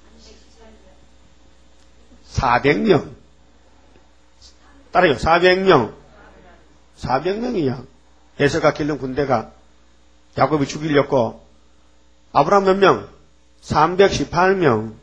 사백 명. 따라요. 사백 명. 사백 명이야. 에서가 길른 군대가 야곱이 죽이려고. 아브라함 몇 명? 삼백십팔 명.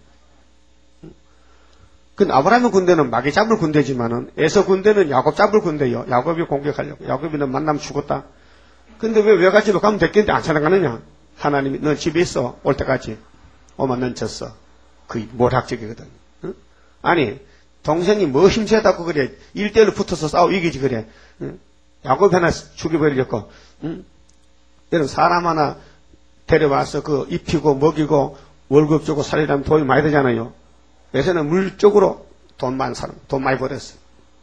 근데 아브라함의 군대는 마귀 잡을 군대지만은 에서 군대는 야곱 잡을 군대요. 야곱이 공격하려고. 야곱이는 만나면 죽었다. 근데 왜 외갓집에 가면 됐겠는데 안 찾아가느냐? 하나님이 너 집에 있어. 올 때까지. 오면 넌 졌어. 그게 몰학적이거든. 응? 아니 동생이 뭐 힘세다고 그래. 일대일로 붙어서 싸워 이기지 그래. 응? 야곱 하나 죽여버리려고. 응? 이런 사람 하나 데려와서 그 입히고 먹이고 월급 주고 살리려면 돈이 많이 되잖아요. 요새는 물적으로 돈 많은 사람, 돈 많이 벌었어.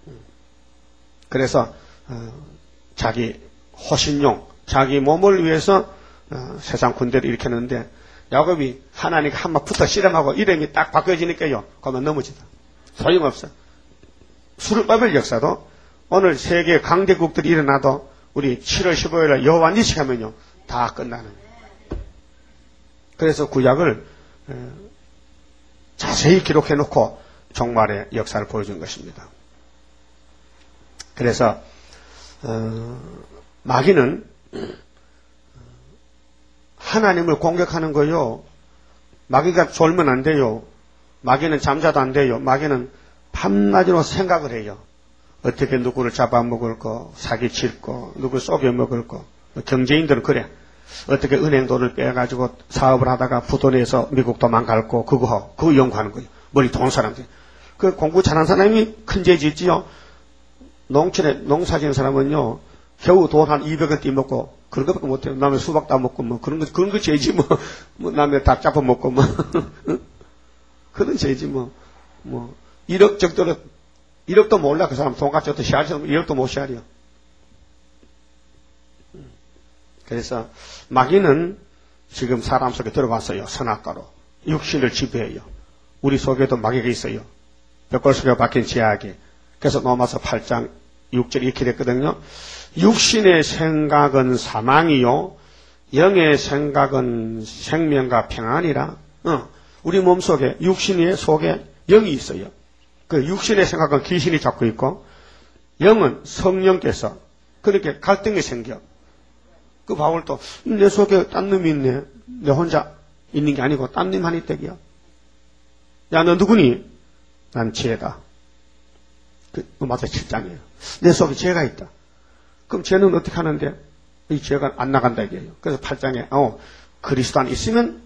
그래서 어, 자기 호신용, 자기 몸을 위해서 어, 세상 군대를 일으켰는데 야곱이 하나님께 한번 붙어 씨름하고 이름이 딱 바뀌어지니까요. 그러면 넘어지다. 소용없어. 술을 빻을 역사도 오늘 세계 강대국들이 일어나도 우리 칠월 십오일에 여호와 니식하면요 다 끝나는. 그래서 구약을 어, 자세히 기록해놓고 종말의 역사를 보여준 것입니다. 그래서 어, 마귀는 하나님을 공격하는 거요. 마귀가 졸면 안 돼요. 마귀는 잠자도 안 돼요. 마귀는 밤낮으로 생각을 해요. 어떻게 누구를 잡아먹을 거, 사기칠 거, 누구 속여먹을 거. 경제인들은 그래. 어떻게 은행 돈을 빼가지고 사업을 하다가 부도내서 미국 도망갈 거, 그거, 그거 연구하는 거예요. 머리 좋은 사람들. 그 공부 잘하는 사람이 큰 죄 짓지요. 농촌에 농사 지은 사람은요, 겨우 돈 한 이백 원 띠먹고, 그런 것밖에 못해요. 남의 수박 따먹고, 뭐, 그런 거, 그런 거 죄지, 뭐. 뭐, 남의 닭 잡아먹고, 뭐. 그런 죄지, 뭐. 뭐, 일억 정도로, 일억도 몰라, 그 사람. 돈값 줘도 시알이 일억도 못 시알이요. 그래서, 마귀는 지금 사람 속에 들어갔어요. 선악과로. 육신을 지배해요. 우리 속에도 마귀가 있어요. 벽골 속에 박힌 제약이. 그래서 로마서 팔 장 육 절 이렇게 됐거든요. 육신의 생각은 사망이요, 영의 생각은 생명과 평안이라. 어, 우리 몸 속에, 육신의 속에 영이 있어요. 그 육신의 생각은 귀신이 잡고 있고, 영은 성령께서 그렇게 갈등이 생겨. 그 바울도 내 속에 딴 놈이 있네. 내 혼자 있는 게 아니고 딴 놈 하니 댁이야. 야, 너 누구니? 난 죄다. 그, 로마서 칠 장이에요. 내 속에 죄가 있다. 그럼 죄는 어떻게 하는데? 이 죄가 안 나간다 이게요. 그래서 팔 장에, 어, 그리스도 안에 있으면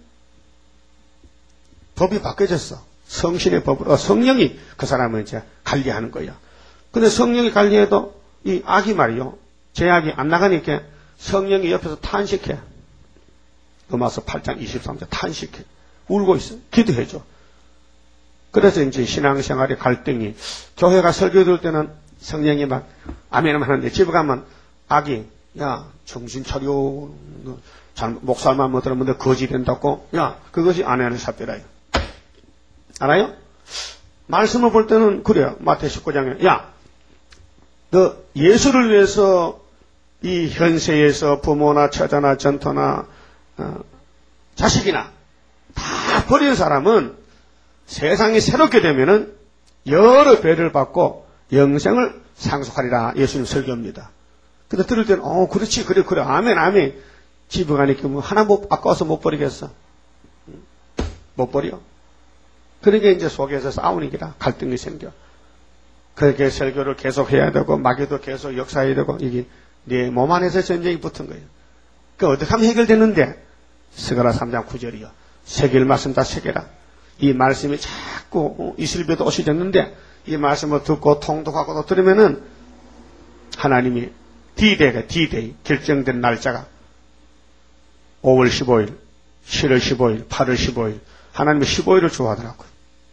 법이 바뀌어졌어. 성신의 법으로, 어, 성령이 그 사람을 이제 관리하는 거예요. 근데 성령이 관리해도 이 악이 말이요. 죄악이 안 나가니까 성령이 옆에서 탄식해. 로마서 팔 장 이십삼 절 탄식해. 울고 있어. 기도해줘. 그래서 이제 신앙생활의 갈등이, 교회가 설교 들을 때는 성령이 막 아멘을 하는데 집에 가면 악이, 야, 정신 차려. 잘, 목살만 못 들으면 너 거지 된다고. 야, 그것이 아내는 삽비라요. 알아요? 말씀을 볼 때는 그래요. 마태복음 십구 장에, 야, 너 예수를 위해서 이 현세에서 부모나 처자나 전토나 어, 자식이나 다 버린 사람은 세상이 새롭게 되면은 여러 배를 받고 영생을 상속하리라. 예수님 설교입니다. 근데 들을 때는, 어, 그렇지, 그래, 그래, 아멘, 아멘. 집에 가니까 뭐 하나 못, 아까워서 못 버리겠어. 못 버려. 그러니까 이제 속에서 싸우는 기라. 갈등이 생겨. 그렇게 설교를 계속 해야 되고, 마귀도 계속 역사해야 되고, 이게 내 몸 안에서 전쟁이 붙은 거예요. 그 어떻게 하면 해결되는데? 스가랴 삼 장 구 절이요. 새길 말씀 다 새겨라. 이 말씀이 자꾸 이슬비도 옷이 됐는데 이 말씀을 듣고 통독하고 또 들으면은 하나님이 D-Day가 D-Day 결정된 날짜가 오월 십오일, 칠월 십오일, 팔월 십오일 하나님이 십오일을 좋아하더라고요.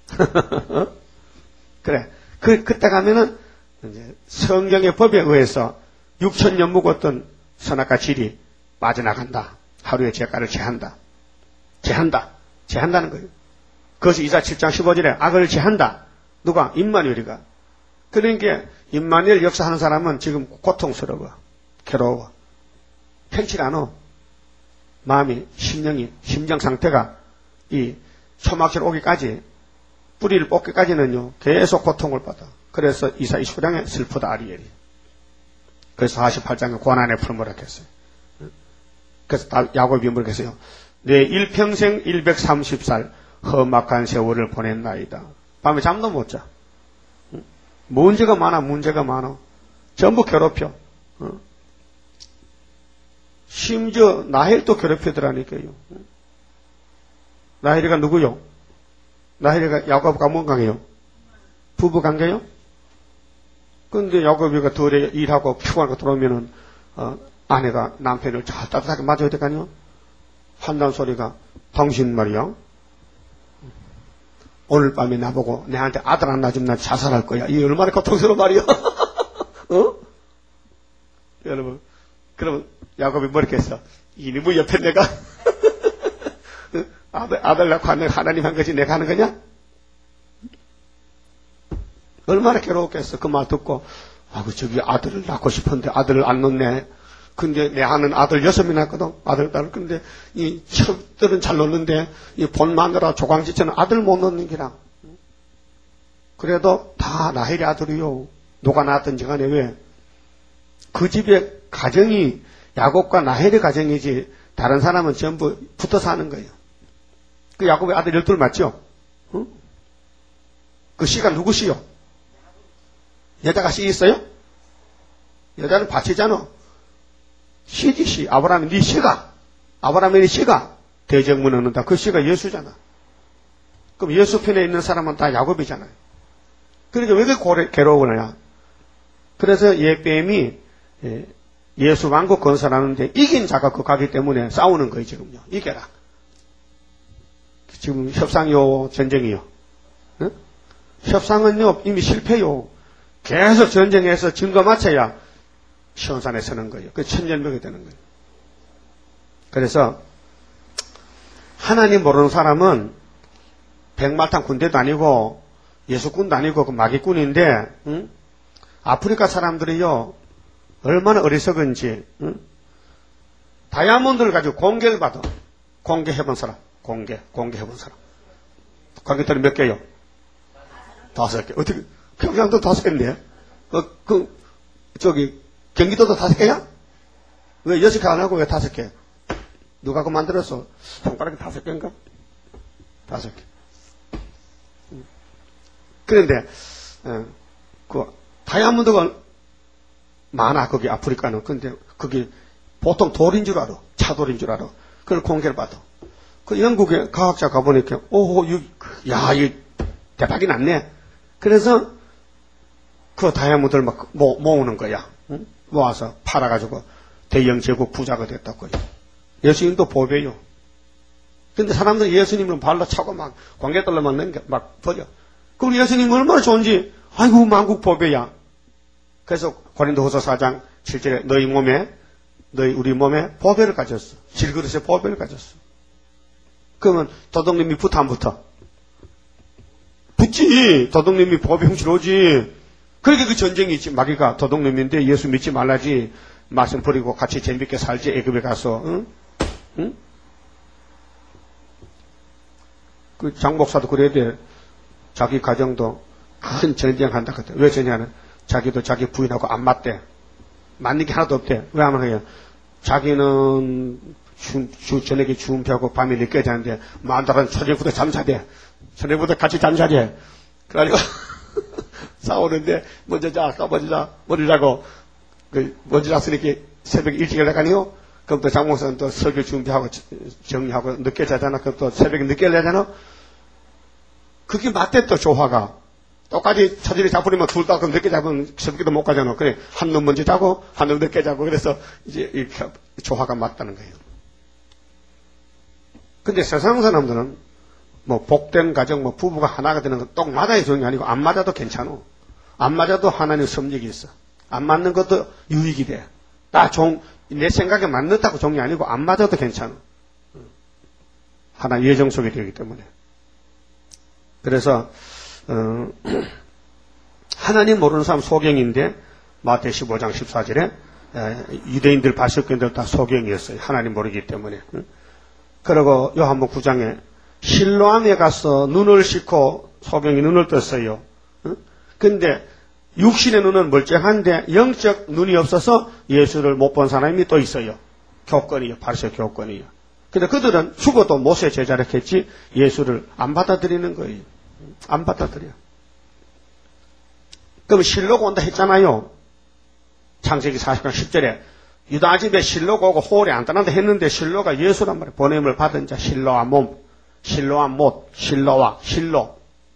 그래. 그, 그때 가면은 이제 성경의 법에 의해서 육천 년 묵었던 선악과 질이 빠져나간다. 하루에 죄가를 제한다. 제한다. 제한다는 거예요. 그것이 이사 칠 장 십오 절에 악을 제한다. 누가? 임마누엘이가. 그러니까 임마누엘 역사하는 사람은 지금 고통스러워. 괴로워. 편치 않아. 마음이, 심령이, 심정 상태가 이 초막절 오기까지, 뿌리를 뽑기까지는요, 계속 고통을 받아. 그래서 이사 이십구 장에 슬프다 아리엘이. 그래서 사십팔 장에 고난의 풀무라 했어요. 그래서 야곱이 뭐라고 했어요? 내 일평생 백삼십 살 험악한 세월을 보냈나이다. 밤에 잠도 못 자. 문제가 많아, 문제가 많아. 전부 괴롭혀. 심지어 나헬도 괴롭히더라니까요. 나헬이가 누구요? 나헬이가 야곱과 뭔 관계요? 부부 관계요? 근데 야곱이가 덜에 일하고 피곤하고 들어오면은 어, 아내가 남편을 잘 따뜻하게 맞아야 될 거 아니요? 한다는 소리가, 당신 말이야, 오늘 밤에 나보고 내한테 아들 안 낳아주면 나 자살할 거야. 이게 얼마나 고통스러운 말이야. 어? 여러분, 그러면 야곱이 뭐랬겠어 이놈의 옆에 내가 아들, 아들 낳고 하나님 한 거지 내가 하는 거냐? 얼마나 괴로웠겠어. 그 말 듣고, 아그 저기 아들을 낳고 싶은데 아들을 안 낳네. 근데 내 아는 아들 여섯 명 낳거든. 아들, 딸. 근데 이 척들은 잘 놓는데 이 본 마누라 조광지처는 아들 못 놓는 기라. 그래도 다 라헬의 아들이요. 누가 낳았든지 간에 왜? 그 집의 가정이 야곱과 라헬의 가정이지 다른 사람은 전부 붙어 사는 거예요. 그 야곱의 아들 열둘 맞죠? 응? 그 씨가 누구시요? 여자가 씨 있어요? 여자는 밭이잖아. 씨지 씨. 아브라함이 네 씨가. 아브라함의 씨가 대적문 얻는다. 그 씨가 예수잖아. 그럼 예수 편에 있는 사람은 다 야곱이잖아요. 그러니까 왜 그렇게 고래, 괴로우느냐. 그래서 예뱀이 예수 왕국 건설하는데 이긴 자가 그 가기 때문에 싸우는 거예요, 지금요. 이겨라. 지금 협상이요, 전쟁이요. 응? 협상은요, 이미 실패요. 계속 전쟁해서 증거 맞춰야 시온산에 서는 거예요. 그 천년벽이 되는 거예요. 그래서 하나님 모르는 사람은 백마탄 군대도 아니고 예수군도 아니고 그 마귀꾼인데, 응? 아프리카 사람들이요 얼마나 어리석은지, 응? 다이아몬드를 가지고 공개를 받아. 공개해본 사람, 공개, 공개해본 사람. 관계들이 몇 개요? 다섯 개. 어떻게 평양도 다섯 개인데? 어, 그 저기 경기도도 다섯 개야? 왜 여섯 개 안 하고 왜 다섯 개? 누가 그 만들었어? 손가락이 다섯 개인가? 다섯 개. 그런데 어, 그 다이아몬드가 많아 거기 아프리카는. 근데 그게 보통 돌인 줄 알아. 차돌인 줄 알아. 그걸 공개를 받아. 그 영국의 과학자 가보니까 오호 야 이 대박이 났네. 그래서 그 다이아몬드를 막 모, 모으는 거야. 응? 모아서 팔아가지고 대영 제국 부자가 됐다고요. 예수님도 보배요. 근데 사람들이 예수님을 발로 차고 막 광개떨로만 넘겨 막 버려. 그럼 예수님 얼마나 좋은지, 아이고, 만국 보배야. 그래서 고린도후서 사 장 칠 절에 너희 몸에, 너희 우리 몸에 보배를 가졌어. 질그릇에 보배를 가졌어. 그러면 도둑님이 붙어 안 붙어? 붙지. 도둑님이 보배 훔치러 오지. 그러니까 그 전쟁이 있지. 마귀가 도둑님인데 예수 믿지 말라지. 말씀 버리고 같이 재밌게 살지. 애굽에 가서. 응? 응? 그 장목사도 그래야 돼. 자기 가정도 큰 전쟁한다 그때. 왜 전쟁하는? 자기도 자기 부인하고 안 맞대. 맞는 게 하나도 없대. 왜 안 해요? 자기는 주, 주, 저녁에 주음표하고 밤에 늦게 자는데 만다는 저녁부터 잠자대. 저녁부터 같이 잠자대. 그래가지고 싸우는데 먼저 자, 먼저 자, 먼저 자고 그 먼저 잤으니까 새벽에 일찍 일어나가니요. 그럼 또 장목사는 또 설교 준비하고 정리하고 늦게 자잖아. 그럼 또 새벽에 늦게 일어나잖아. 그게 맞대 또 조화가. 똑같이 차질이 잡으려면 둘 다 그럼 늦게 잡으면 새벽에도 못 가잖아. 그래 한 놈 먼저 자고 한 놈 늦게 자고 그래서 이제 이렇게 조화가 맞다는 거예요. 근데 세상 사람들은 뭐 복된 가정 뭐 부부가 하나가 되는 건 똑 맞아야 좋은 게 아니고 안 맞아도 괜찮아. 안 맞아도 하나님 섭리이 있어. 안 맞는 것도 유익이 돼. 나 종 내 생각에 맞는다고 좋은 게 아니고 안 맞아도 괜찮아. 하나 예정 속에 되기 때문에. 그래서 어, 하나님 모르는 사람 소경인데 마태 십오 장 십사 절에 유대인들 바리새인들 다 소경이었어요. 하나님 모르기 때문에. 그리고 요한복음 구 장에 실로암에 가서 눈을 씻고 소경이 눈을 떴어요. 근데 육신의 눈은 멀쩡한데 영적 눈이 없어서 예수를 못 본 사람이 또 있어요. 교권이요. 바리새 교권이요. 근데 그들은 죽어도 모세 제자를 했지 예수를 안 받아들이는 거예요. 안 받아들여. 그럼 실로가 온다 했잖아요. 창세기 사십 장 십 절에 유다 집에 실로가 오고 호울이 안 떠난다 했는데 실로가 예수란 말이에요. 보냄을 받은 자 실로와 몸, 실로와 못, 실로와 실로.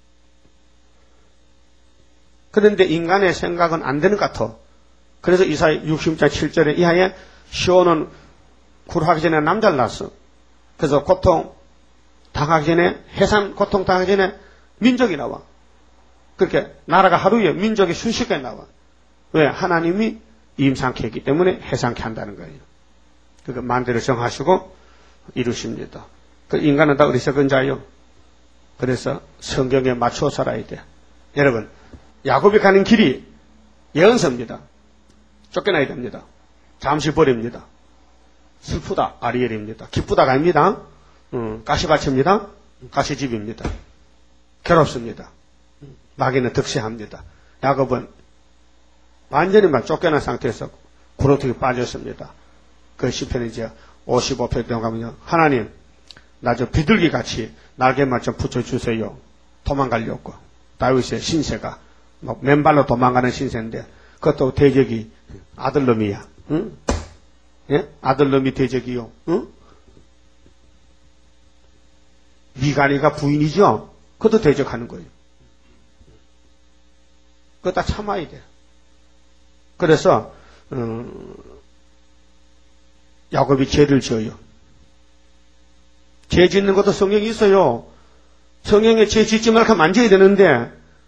그런데 인간의 생각은 안 되는 것 같아. 그래서 이사야 육십 장 칠 절에 이하에 시온은 굴하기 전에 남자를 낳았어. 그래서 고통 당하기 전에 해산 고통 당하기 전에 민족이 나와. 그렇게 나라가 하루에 민족이 순식간에 나와. 왜? 하나님이 임상케 했기 때문에 해상케 한다는 거예요. 그러니까 만대로 정하시고 이루십니다. 그 인간은 다 어리석은 자요. 그래서 성경에 맞춰 살아야 돼. 여러분, 야곱이 가는 길이 예언서입니다. 쫓겨나야 됩니다. 잠시 버립니다. 슬프다 아리엘입니다. 기쁘다가 아닙니다. 음, 가시밭입니다. 가시집입니다. 괴롭습니다. 마귀는 득세합니다. 야곱은 완전히 막 쫓겨난 상태에서 구렁텅이에 빠졌습니다. 그 시편에 이제 오십오 편 가면요. 하나님, 나 저 비둘기 같이 날개만 좀 붙여주세요. 도망가려고. 다윗의 신세가 막 맨발로 도망가는 신세인데 그것도 대적이 아들놈이야. 응? 예? 아들놈이 대적이요. 응? 미가리가 부인이죠. 그것도 대적하는 거예요. 그거 다 참아야 돼. 그래서 음, 야곱이 죄를 지어요. 죄 짓는 것도 성경이 있어요. 성경에 죄 짓지 말고 만져야 되는데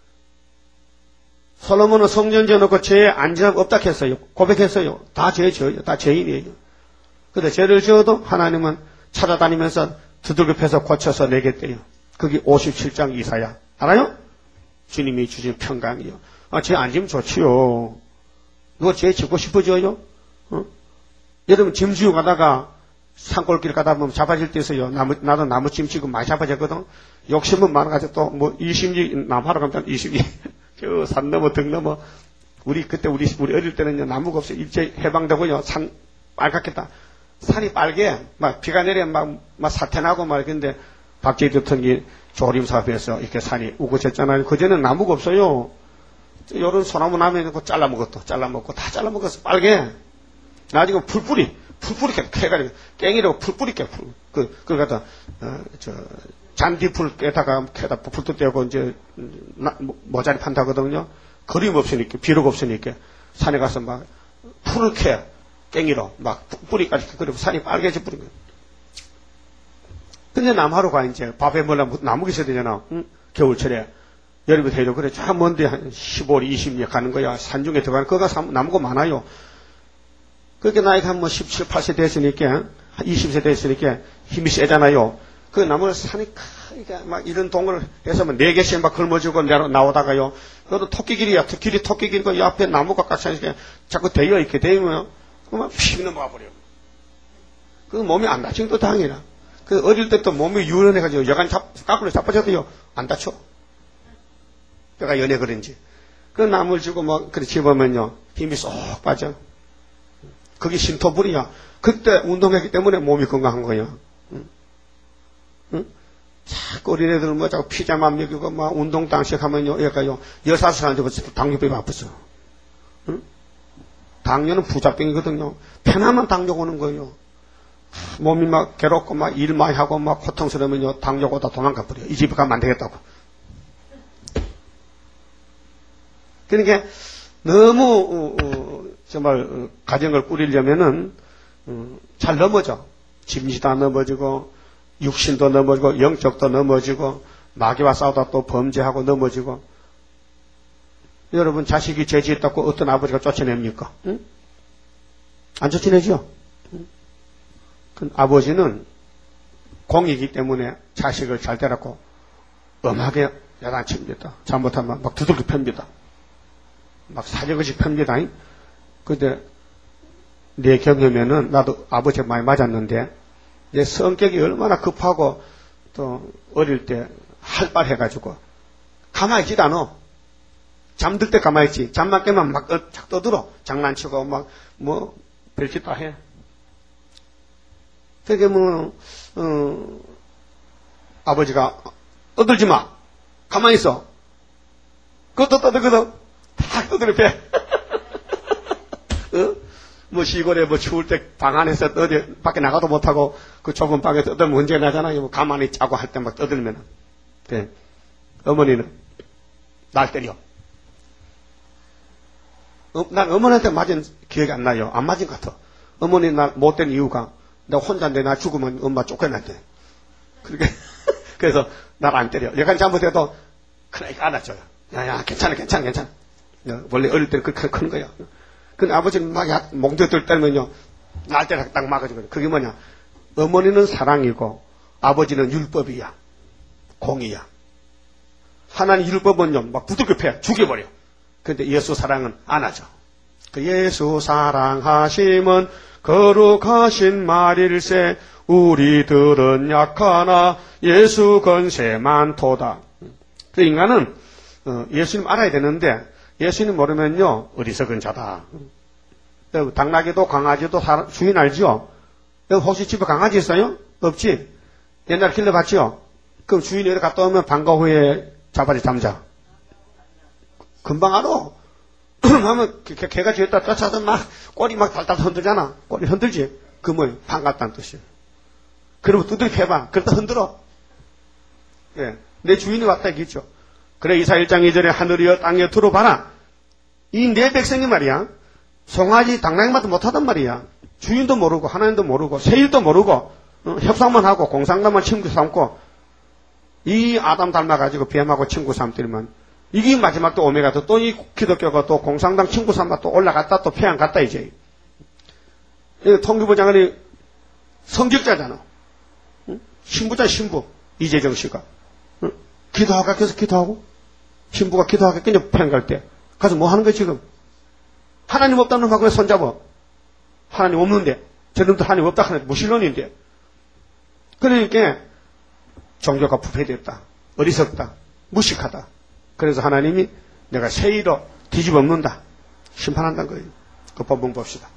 솔로몬은 성전 지어놓고 죄에 안 지나고 없다 했어요. 고백했어요. 다 죄 지어요. 다 죄인이에요. 그런데 죄를 지어도 하나님은 찾아다니면서 두들겨 패서 고쳐서 내겠대요. 그게 오십칠 장 이사야. 알아요? 주님이 주신 평강이요. 아, 죄 안 지면 좋지요. 누가 죄 짓고 싶어져요? 어? 여러분 짐 지고 가다가 산골길 가다 보면 잡아질 때 있어요. 나무, 나도 나무짐 지고 많이 잡아졌거든. 욕심은 많아가지고 또 뭐 이십리 남하러 가면 이십리 저 산 넘어 등 넘어 우리 그때 우리 우리 어릴 때는요 나무가 없어요. 일제 해방되고요 산 빨갛겠다. 산이 빨개 막 비가 내려 막 막 사태 나고 막 근데 박정희 대통령이 조림 사업에서 이렇게 산이 우거졌잖아요. 그전에는 나무가 없어요. 요런 소나무 나무에 그 잘라 먹었어. 잘라 먹고 다 잘라 먹었어. 빨개. 나중에 풀뿌리 풀뿌리 캐가지고 깽이라고 풀뿌리 캐 풀. 그 그걸 갖다 어, 저 잔디풀 깨다가 캐다 불도 떼고 이제 나, 모자리 판다거든요. 그림 없으니까 비록 없으니까 산에 가서 막 풀을 캐 깽이로 막 뿌리까지 그리고 산이 빨개져 버린 거예요. 근데 남하로 가 이제 밥에 먹으려면 나무가 있어야 되잖아. 응? 겨울철에 여름에 대도 그래 저 먼데 한 십오 리 이십 리 가는 거야. 산중에 들어가는 거가 나무가 많아요. 그렇게 나이가 한 뭐 십칠, 팔 세 됐으니까 한 이십 세 됐으니까 힘이 세잖아요. 그 나무를 산이 크니까 막 이런 동을 해서 뭐 네 개씩 막 걸머지고 나오다가요. 그것도 토끼길이야. 길이 토끼길이고 이 앞에 나무가 깎여있으니까 자꾸 대여 이렇게 대면 그만 피 넘어가 버려. 그 몸이 안 다친 것도 당연이라. 그 어릴 때부터 몸이 유연해가지고 여간 잡, 까꾸로 잡아줘도요 안 다쳐. 뼈가 연해 그런지. 그 나무를 주고 뭐 그렇게 집으면요 힘이 쏙 빠져. 그게 신토불이야. 그때 운동했기 때문에 몸이 건강한 거예요. 응? 응? 자꾸 어린애들 뭐 자꾸 피자만 먹이고 막 운동 당식 하면요, 얘가요, 열사섯 살한테 당뇨병이 아프죠. 응? 당뇨는 부작병이거든요. 편하면 당뇨 오는 거예요. 몸이 막 괴롭고 막 일 많이 하고 막 고통스러우면요, 당뇨 오다 도망가 버려요. 이 집에 가면 안 되겠다고. 그러니까 너무, 어, 어, 정말, 어, 가정을 꾸리려면은, 어, 잘 넘어져. 짐시도 넘어지고, 육신도 넘어지고, 영적도 넘어지고, 마귀와 싸우다 또 범죄하고 넘어지고. 여러분, 자식이 죄 지었다고 어떤 아버지가 쫓아냅니까? 응? 안 쫓아내죠? 응? 그 아버지는 공이기 때문에 자식을 잘 때렸고, 엄하게 야단칩니다. 잘못하면 막 두들겨 팹니다. 막 사정없이 팹니다. 근데 내 경험에는 나도 아버지가 많이 맞았는데 내 성격이 얼마나 급하고 또 어릴 때 활발 해가지고 가만히 있지도 않아. 잠들 때 가만히 있지. 잠만 깨면 막 착 떠들어. 장난치고 막 뭐 별짓 다 해. 그게 뭐 어, 아버지가 떠들지 마. 가만히 있어. 그것도 떠들거든. 다 떠들어 배. 어? 뭐 시골에 뭐 추울 때 방 안에서 어디 밖에 나가도 못하고 그 좁은 방에서 떠들면 문제 나잖아요. 뭐 가만히 자고 할 때 막 떠들면. 네. 어머니는 날 때려. 어, 난 어머니한테 맞은 기억이 안 나요. 안 맞은 것 같아. 어머니 나 못된 이유가 나 혼자인데 나 죽으면 엄마 쫓겨났대. 그러니까 그래서 날 안 때려. 약간 잘못해도 그러니까 안아줘요. 야야 괜찮아 괜찮아 괜찮아. 원래 어릴 때는 그렇게 크는 거야. 근데 아버지는 막 몽둥이들 때면요 날 때랑 딱 막아주거든. 그게 뭐냐? 어머니는 사랑이고 아버지는 율법이야. 공이야. 하나님 율법은요 막 부들겨 패 죽여버려. 근데 예수 사랑은 안아줘. 그 예수 사랑하심은 거룩하신 말일세 우리들은 약하나 예수 건세 많도다. 그 인간은 예수님 알아야 되는데 예수님 모르면요 어리석은 자다. 당나귀도 강아지도 주인 알죠? 혹시 집에 강아지 있어요? 없지? 옛날에 길러봤죠? 그럼 주인이 어디 갔다 오면 방과 후에 자바리 잠자. 금방 알아. 하면 개, 개가 뒤에다 쫓아서 막 꼬리 막 달달 흔들잖아. 꼬리 흔들지. 그 뭐예요? 반갑다는 뜻이에요. 그러면 두드려 패봐. 그러다 흔들어. 예. 내 주인이 왔다 얘기했죠. 그래 이사 일 장 이 절에 하늘이여 땅에 들어봐라. 이 내 백성이 말이야. 송아지 당나귀마도 못하단 말이야. 주인도 모르고 하나님도 모르고 세일도 모르고 어, 협상만 하고 공상담만 친구 삼고 이 아담 닮아가지고 뱀하고 친구 삼더니만 이게 마지막 또 오메가도 또 이 기독교가 또 공상당 친구 삼아 또 올라갔다 또 폐안 갔다 이제. 통일부 장관이 성직자잖아. 응? 신부자 신부 이재정 씨가 응? 기도하고 계속 기도하고 신부가 기도하고 그냥 폐안 갈 때 가서 뭐 하는 거야 지금? 하나님 없다는 놈하고 왜 손잡아? 하나님 없는데 저놈도 하나님 없다 하는 무신론인데. 그러니까 종교가 부패됐다. 어리석다. 무식하다. 그래서 하나님이 내가 세의로 뒤집어엎는다. 심판한다는 거예요. 그 본문 봅시다.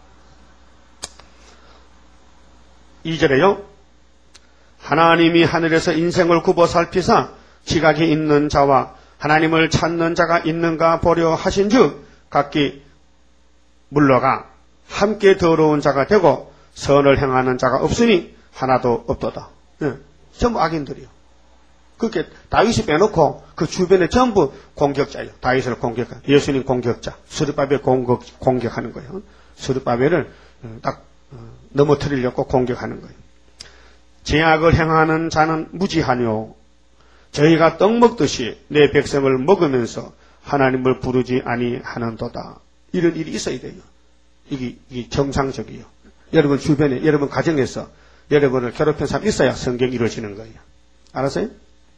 이 절에요. 하나님이 하늘에서 인생을 굽어 살피사 지각이 있는 자와 하나님을 찾는 자가 있는가 보려 하신즉 각기 물러가 함께 더러운 자가 되고 선을 행하는 자가 없으니 하나도 없도다. 네. 전부 악인들이요. 그렇게 다윗이 빼놓고 그 주변에 전부 공격자예요. 다윗을 공격한 예수님 공격자. 스룹바벨 공격, 공격하는 거예요. 스룹바벨을 딱 넘어뜨리려고 공격하는 거예요. 제약을 행하는 자는 무지하뇨. 저희가 떡 먹듯이 내 백성을 먹으면서 하나님을 부르지 아니하는도다. 이런 일이 있어야 돼요. 이게, 이게 정상적이에요. 여러분 주변에, 여러분 가정에서 여러분을 괴롭힌 사람 있어야 성경이 이루어지는 거예요. 알았어요?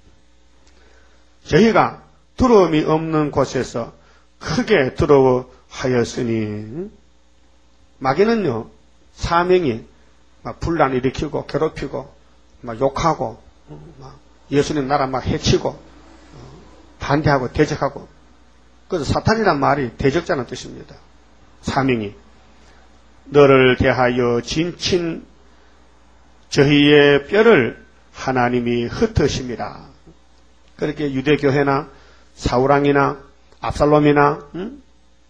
저희가 두려움이 없는 곳에서 크게 두려워하였으니 마귀는요 사명이 막 분란 일으키고 괴롭히고 막 욕하고 막 예수님 나라 막 해치고 반대하고 대적하고 그래서 사탄이란 말이 대적자는 뜻입니다. 사명이 너를 대하여 진친 저희의 뼈를 하나님이 흩으십니다. 그렇게 유대교회나 사울왕이나 압살롬이나 음?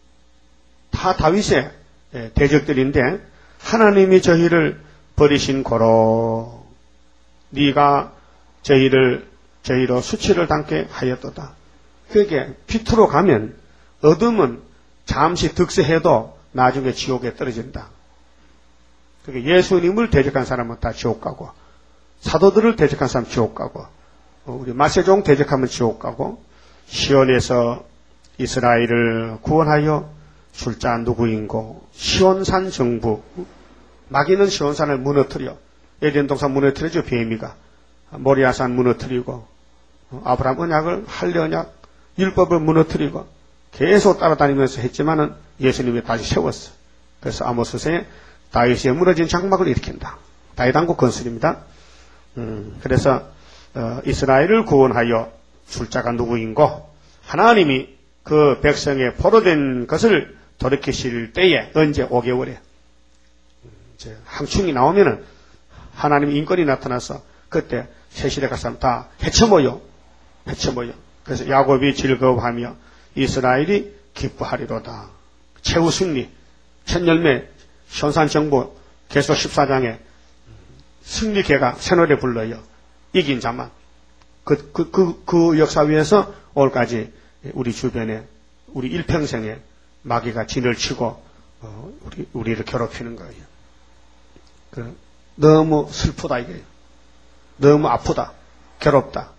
다 다윗의 대적들인데 하나님이 저희를 버리신 고로 네가 저희를 저희로 수치를 당게 하였도다. 그게 빛으로 가면 어둠은 잠시 득세해도 나중에 지옥에 떨어진다. 그게 예수님을 대적한 사람은 다 지옥 가고 사도들을 대적한 사람 지옥 가고 우리 마세종 대적하면 지옥 가고 시온에서 이스라엘을 구원하여 출자 누구인고 시온산 정부 마귀는 시온산을 무너뜨려 에덴 동산 무너뜨려줘 뱀이가 모리아산 무너뜨리고 아브라함 언약을 할례 언약 율법을 무너뜨리고 계속 따라다니면서 했지만은 예수님이 다시 세웠어. 그래서 아모스서에 다윗이 무너진 장막을 일으킨다. 다윗 왕국 건설입니다. 음, 그래서 어, 이스라엘을 구원하여 출자가 누구인고 하나님이 그 백성의 포로된 것을 돌이키실 때에 언제 오 개월에 이제 항충이 나오면은 하나님의 인권이 나타나서 그때 세시대 갈 사람 다 헤쳐모여 헤쳐모여 그래서 야곱이 즐거워하며 이스라엘이 기뻐하리로다. 최후 승리 첫 열매 현산정부 계속 십사 장에 승리개가 새노래 불러요. 이긴 자만. 그, 그, 그, 그 역사 위에서 오늘까지 우리 주변에, 우리 일평생에 마귀가 진을 치고, 어, 우리, 우리를 괴롭히는 거예요. 그, 너무 슬프다, 이거예요. 너무 아프다. 괴롭다.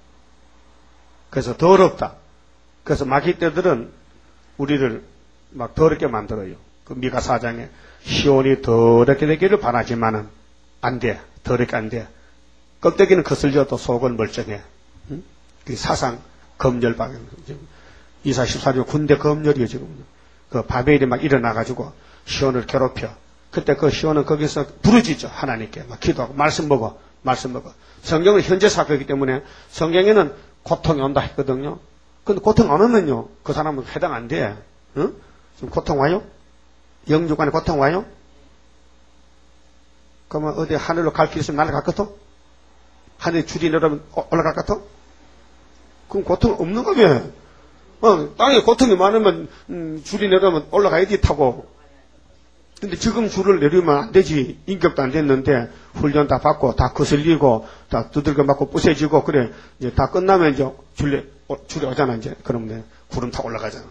그래서 더럽다. 그래서 마귀 떼들은 우리를 막 더럽게 만들어요. 그 미가 사 장에 시온이 더럽게 되기를 바라지만은 안 돼. 더럽게 안 돼. 껍데기는 거슬려도 속은 멀쩡해. 응? 그 사상 검열방 이사 십사 조 군대 검열이요 지금. 그 바벨이 막 일어나가지고 시온을 괴롭혀. 그때 그 시온은 거기서 부르짖죠 하나님께 막 기도하고 말씀 먹어 말씀 먹어. 성경은 현재 사건이기 때문에 성경에는 고통이 온다 했거든요. 근데 고통 안 오면요 그 사람은 해당 안 돼. 응? 지금 고통 와요? 영주간에 고통 와요? 그러면 어디 하늘로 갈 길 있으면 날아갔거든? 하늘에 줄이 내려면 올라갈 것 같아? 그럼 고통 없는 거며. 어, 땅에 고통이 많으면 음, 줄이 내려면 올라가야지 타고. 근데 지금 줄을 내리면 안 되지. 인격도 안 됐는데 훈련 다 받고 다 거슬리고 다 두들겨 맞고 부서지고 그래. 이제 다 끝나면 이제 줄에 어, 줄이 오잖아 이제. 그러면 구름 타고 올라가잖아.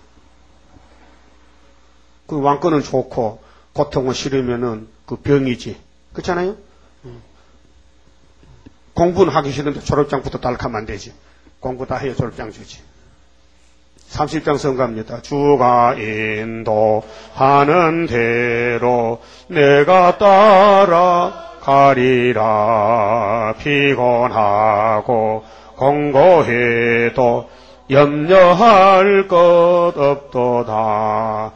그 왕권은 좋고 고통은 싫으면은 그 병이지. 그렇잖아요? 음. 공부는 하기 싫은데 졸업장부터 달라하면 안 되지. 공부 다 해야 졸업장 주지. 삼십 장 선가입니다. 주가 인도하는 대로 내가 따라가리라. 피곤하고 공고해도 염려할 것 없도다.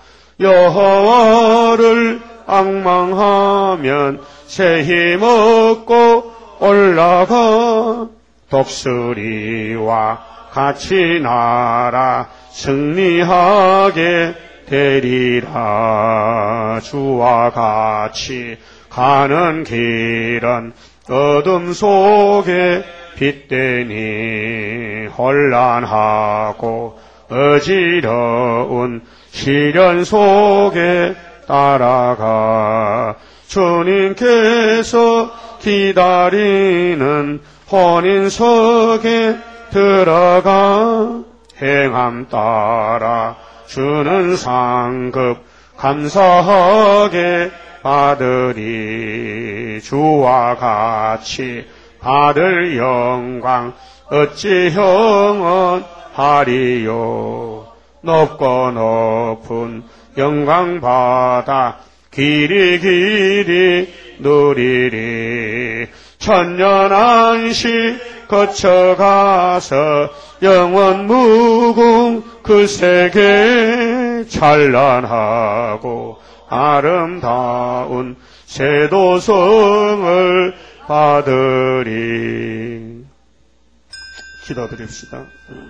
여호와를 앙망하면 새 힘 얻고 올라가. 독수리와 같이 날아 승리하게 되리라. 주와 같이 가는 길은 어둠 속에 빛되니 혼란하고 어지러운 시련 속에 따라가. 주님께서 기다리는 혼인석에 들어가. 행함 따라 주는 상급 감사하게 받으리. 주와 같이 받을 영광 어찌 형언하리요. 높고 높은 영광 받아 길이 길이 누리리. 천년 안식 거쳐가서 영원 무궁 그 세계 찬란하고 아름다운 세도성을 받으리. 기도드립시다.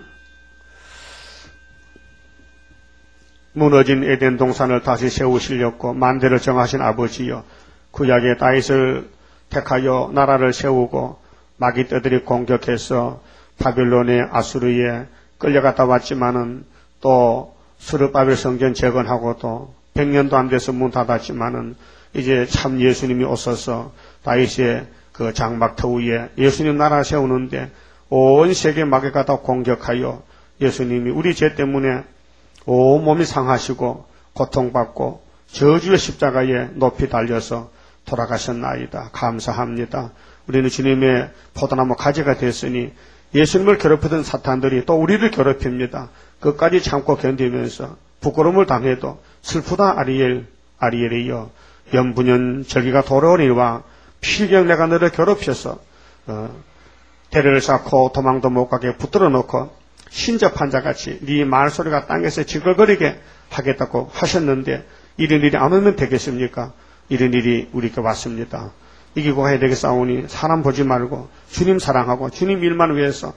무너진 에덴 동산을 다시 세우시려고 만대를 정하신 아버지여, 구약의 다윗을 택하여 나라를 세우고 마귀떼들이 공격해서 바빌론의 아수르에 끌려갔다 왔지만은 또 스룹바벨 성전 재건하고도 백 년도 안 돼서 문 닫았지만은 이제 참 예수님이 오셔서 다윗의 그 장막터 위에 예수님 나라 세우는데 온 세계 마귀가 다 공격하여 예수님이 우리 죄 때문에 온 몸이 상하시고 고통받고 저주의 십자가에 높이 달려서 돌아가셨나이다. 감사합니다. 우리는 주님의 포도나무 가지가 됐으니 예수님을 괴롭히던 사탄들이 또 우리를 괴롭힙니다. 끝까지 참고 견디면서 부끄러움을 당해도 슬프다 아리엘, 아리엘이여. 연분연 절기가 돌아오니와 필경 내가 너를 괴롭혀서 어, 대를 쌓고 도망도 못 가게 붙들어 놓고 신접한 자같이 네 말소리가 땅에서 지글거리게 하겠다고 하셨는데 이런 일이 안 오면 되겠습니까? 이런 일이 우리에게 왔습니다. 이기고 가야 되겠사오니 사람 보지 말고 주님 사랑하고 주님 일만 위해서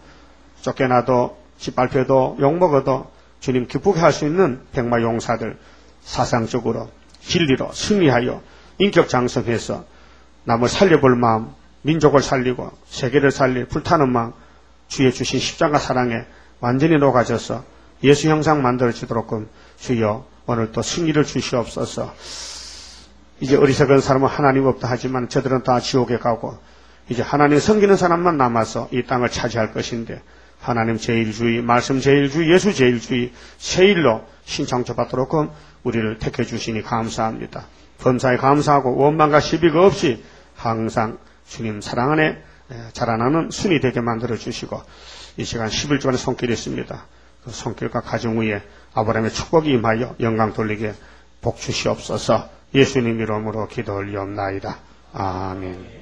쫓겨나도 짓밟혀도 욕먹어도 주님 기쁘게 할 수 있는 백마 용사들, 사상적으로 진리로 승리하여 인격 장성해서 남을 살려볼 마음, 민족을 살리고 세계를 살릴 불타는 마음, 주의 주신 십자가 사랑에 완전히 녹아져서 예수 형상 만들어지도록 주여 오늘 또 승리를 주시옵소서. 이제 어리석은 사람은 하나님 없다 하지만 저들은 다 지옥에 가고 이제 하나님 섬기는 사람만 남아서 이 땅을 차지할 것인데 하나님 제일주의, 말씀 제일주의, 예수 제일주의 세일로 신창조 받도록 우리를 택해 주시니 감사합니다. 범사에 감사하고 원망과 시비가 없이 항상 주님 사랑 안에 자라나는 순이 되게 만들어 주시고 이 시간 십일 주간의 손길이 있습니다. 그 손길과 가정 위에 아브라함의 축복이 임하여 영광 돌리게 복 주시옵소서. 예수님 이름으로 기도 올리옵나이다. 아멘.